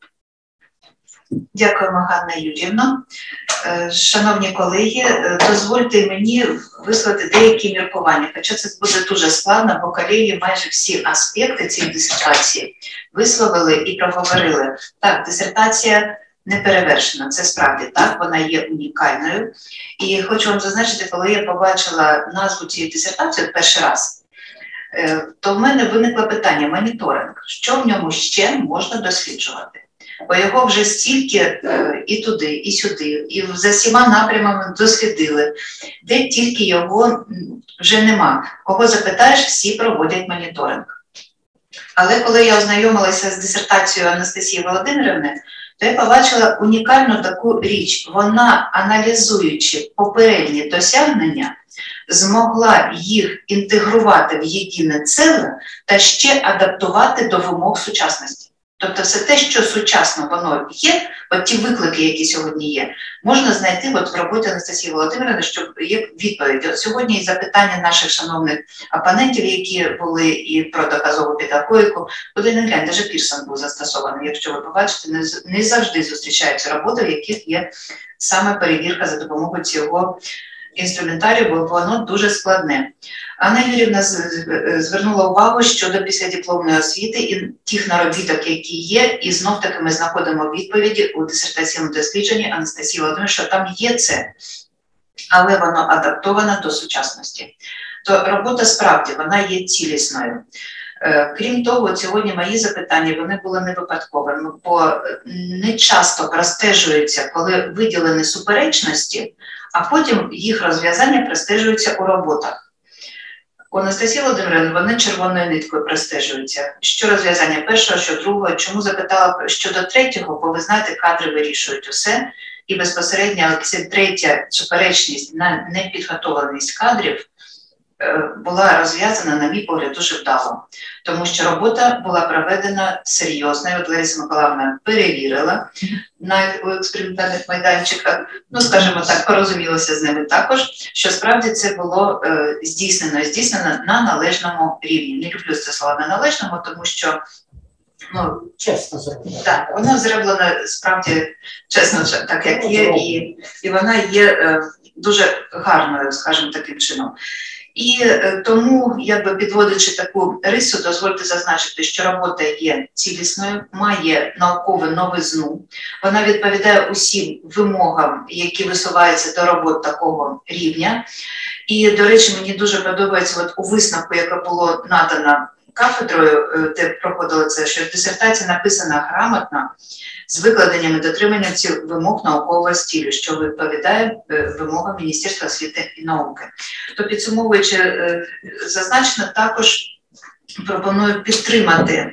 Дякуємо, Ганна Юріївна. Шановні колеги, дозвольте мені висловити деякі міркування, хоча це буде дуже складно, бо колеги майже всі аспекти цієї дисертації висловили і проговорили. Так, дисертація не перевершена, це справді так, вона є унікальною. І хочу вам зазначити, коли я побачила назву цієї дисертації перший раз, то в мене виникло питання: моніторинг. Що в ньому ще можна досліджувати? Бо його вже стільки е, і туди, і сюди, і за всіма напрямами дослідили, де тільки його вже нема. Кого запитаєш, всі проводять моніторинг. Але коли я ознайомилася з дисертацією Анастасії Володимирівни, то я побачила унікальну таку річ. Вона, аналізуючи попередні досягнення, змогла їх інтегрувати в єдине ціле та ще адаптувати до вимог сучасності. Тобто все те, що сучасно воно є, от ті виклики, які сьогодні є, можна знайти от в роботі Анастасії Володимирівни, щоб є відповіді. От сьогодні і запитання наших шановних опонентів, які були і про доказову педагогіку, куди не глянь, навіть Пірсон був застосований. Якщо ви побачите, не, не завжди зустрічаються роботи, в яких є саме перевірка за допомогою цього інструментарію, бо воно дуже складне. Анна Юрівна звернула увагу щодо післядипломної освіти і тих наробіток, які є, і знов-таки ми знаходимо відповіді у дисертаційному дослідженні Анастасії Володимирівни, що там є це, але воно адаптовано до сучасності. То робота справді, вона є цілісною. Крім того, сьогодні мої запитання, вони були не випадковими, бо не часто простежуються, коли виділені суперечності, а потім їх розв'язання простежуються у роботах. У Анастасії Володимирівни вони червоною ниткою простежуються. Що розв'язання першого, що другого, чому запитала щодо третього, бо ви знаєте, кадри вирішують усе, і безпосередньо третя суперечність на непідготовленість кадрів була розв'язана, на мій погляд, дуже вдало. Тому що робота була проведена серйозно, і от Лариса Миколаївна перевірила на експериментальних майданчиках, ну, скажімо так, порозумілося з ними також, що справді це було е, здійснено, здійснено на належному рівні. Не люблю це слово «на належному», тому що ну, чесно зроблено. Так, вона зроблена справді чесно, так як є, і, і вона є е, дуже гарною, скажімо, таким чином. І е, тому, якби підводячи таку рису, дозвольте зазначити, що робота є цілісною, має наукову новизну, вона відповідає усім вимогам, які висуваються до робот такого рівня. І, до речі, мені дуже подобається от у висновку, яке було надано кафедрою, де проходило це, що дисертація написана грамотно, з викладенням і дотриманням цих вимог наукового стилю, що відповідає вимогам Міністерства освіти і науки. То підсумовуючи зазначено, також пропоную підтримати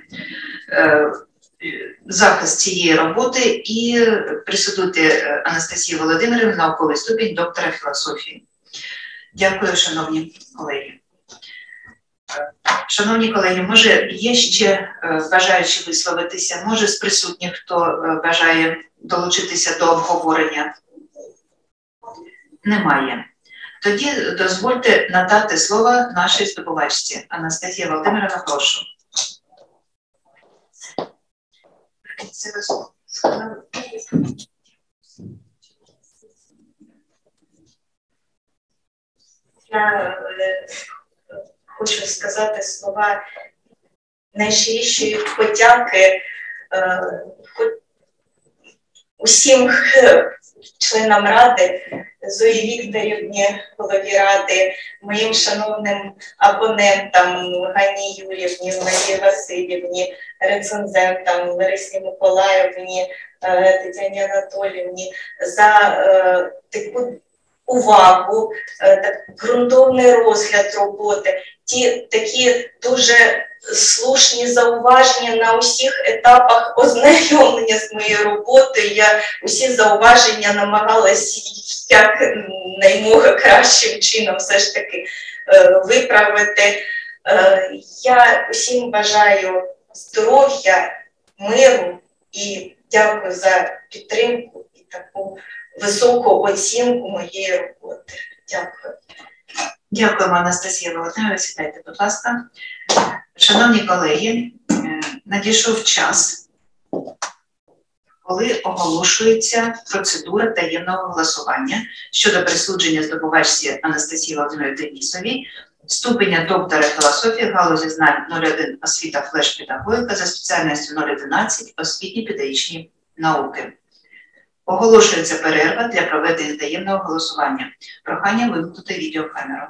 захист цієї роботи і присудити Анастасії Володимирівні науковий ступінь доктора філософії. Дякую, шановні колеги. Шановні колеги, може є ще бажаючі висловитися, може з присутніх, хто бажає долучитися до обговорення? Немає. Тоді дозвольте надати слово нашій здобувачці. Анастасія Володимирівна, прошу. Я хочу сказати слова найщирішої подяки е, усім членам Ради, Зої Вікторівні, голові Ради, моїм шановним абонентам Ганні Юрівні, Марії Васильівні, рецензентам Ларисі Миколаївні, е, Тетяні Анатоліївні за е, таку увагу, так, ґрунтовний розгляд роботи, ті такі дуже слушні зауваження на усіх етапах ознайомлення з моєю роботою. Я усі зауваження намагалась як наймога кращим чином все ж таки виправити. Я усім бажаю здоров'я, миру і дякую за підтримку і таку високу оцінку моєї роботи. Дякую. Дякуємо, Анастасія Володимирівна. Сідайте, будь ласка. Шановні колеги, надійшов час, коли оголошується процедура таємного голосування щодо присудження здобувачці Анастасії Володимирівні Денісовій ступеня доктора філософії галузі знань нуль один освіта флеш-педагогіка за спеціальністю нуль одинадцять освітні педагогічні науки. Оголошується перерва для проведення таємного голосування. Прохання вимкнути відеокамеру.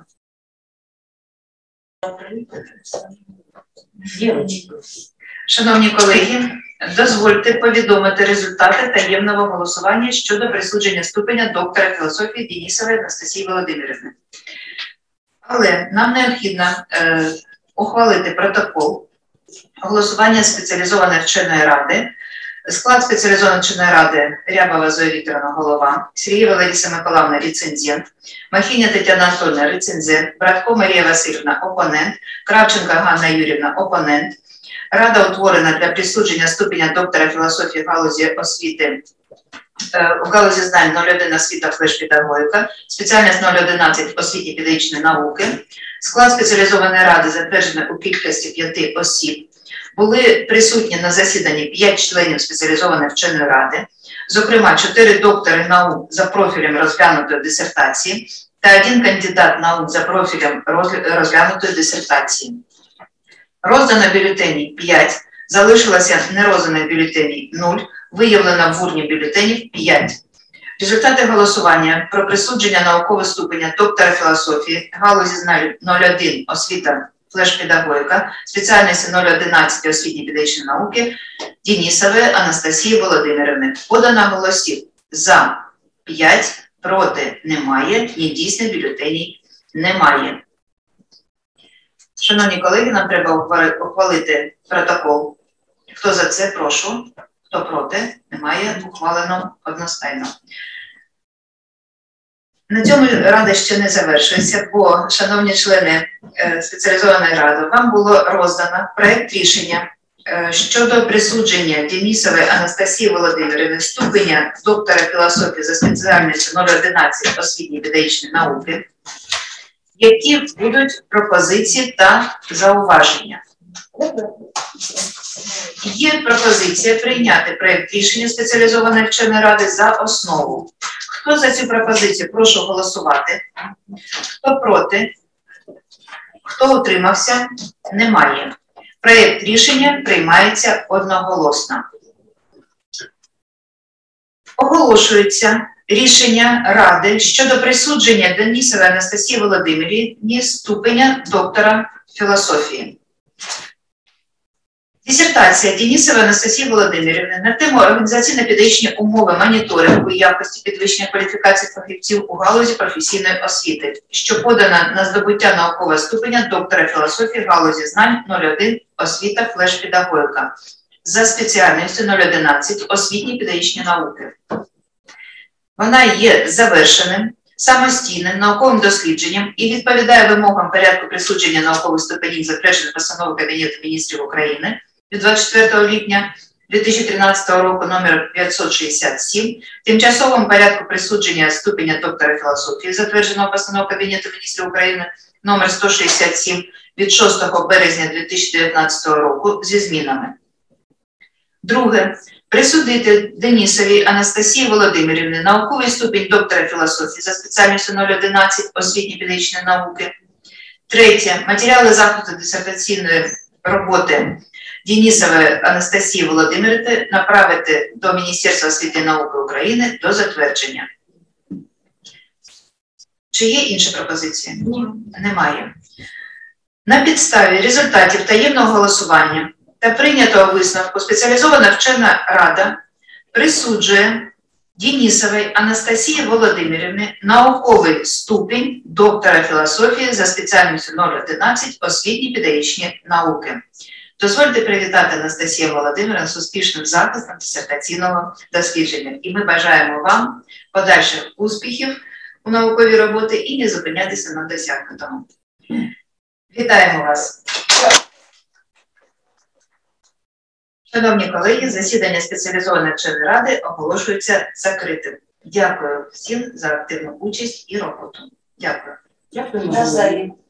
Шановні колеги, дозвольте повідомити результати таємного голосування щодо присудження ступеня доктора філософії Денісової Анастасії Володимирівни. Але нам необхідно е, ухвалити протокол голосування спеціалізованої вченої ради. Склад спеціалізованої вченої ради: Рябова Зоя Вікторівна – голова, Сергієва Лариса Миколаївна – рецензент, Махіня Тетяна Анатольовна – рецензент, Братко Марія Васильівна – опонент, Кравченко Ганна Юрівна – опонент, Рада утворена для присудження ступеня доктора філософії в галузі освіти у галузі знань нуль один освіта флеш-педагогіка, спеціальність нуль одинадцять освітні педагогічні науки. Склад спеціалізованої ради затверджений у кількості п'яти осіб. Були присутні на засіданні п'ять членів спеціалізованої вченої ради, зокрема чотири доктори наук за профілем розглянутої дисертації та один кандидат наук за профілем розглянутої дисертації. Роздано бюлетенів п'ять, залишилося нерозданих бюлетенів нуль, виявлено в урні бюлетенів п'ять. Результати голосування про присудження наукового ступеня доктора філософії, галузі знань нуль один освіта флеш-педагогіка, спеціальності нуль одинадцять освітні педагогічні науки Денісової Анастасії Володимирівни. Подано голосів за п'ять, проти немає, недійсних бюлетенів немає. Шановні колеги, нам треба ухвалити протокол. Хто за це, прошу. Хто проти? Немає. Ухвалено одностайно. На цьому рада ще не завершується, бо, шановні члени спеціалізованої ради, вам було роздано проект рішення щодо присудження Денісової Анастасії Володимирівни ступеня доктора філософії за спеціальністю нуль одинадцять освітні педагогічні науки, які будуть пропозиції та зауваження. Є пропозиція прийняти проект рішення спеціалізованої вченої ради за основу. Хто за цю пропозицію? Прошу голосувати. Хто проти? Хто утримався? Немає. Проект рішення приймається одноголосно. Оголошується рішення Ради щодо присудження Денісової Анастасії Володимирівні ступеня доктора філософії. Дисертація Денісової Анастасії Володимирівни на тему організаційно-педагогічні умови моніторингу і якості підвищення кваліфікації фахівців у галузі професійної освіти, що подана на здобуття наукового ступеня доктора філософії галузі знань нуль один освіта флеш-педагогіка за спеціальністю нуль одинадцять освітні педагогічні науки. Вона є завершеним, самостійним науковим дослідженням і відповідає вимогам порядку присудження наукових ступенів, затверджених постановою Кабінету міністрів України від двадцять четвертого липня дві тисячі тринадцятого року номер п'ятсот шістдесят сім, тимчасовому порядку присудження ступеня доктора філософії, затвердженого постановою Кабінету міністрів України номер сто шістдесят сім від шостого березня дві тисячі дев'ятнадцятого року зі змінами. Друге. Присудити Денісовій Анастасії Володимирівні науковий ступінь доктора філософії за спеціальністю нуль одинадцять освітні педагогічні науки. Третє. Матеріали захисту дисертаційної роботи Денісової Анастасії Володимирівни направити до Міністерства освіти і науки України до затвердження. Чи є інші пропозиції? Ні. Немає. На підставі результатів таємного голосування та прийнятого висновку спеціалізована вчена рада присуджує Денісовій Анастасії Володимирівні науковий ступінь доктора філософії за спеціальністю нуль одинадцять освітні педагогічні науки. Дозвольте привітати Анастасію Володимирівну з успішним захистом дисертаційного дослідження. І ми бажаємо вам подальших успіхів у науковій роботі і не зупинятися на досягнутому. Вітаємо вас! Шановні колеги, засідання спеціалізованої вченої ради оголошується закритим. Дякую всім за активну участь і роботу. Дякую. Дякую.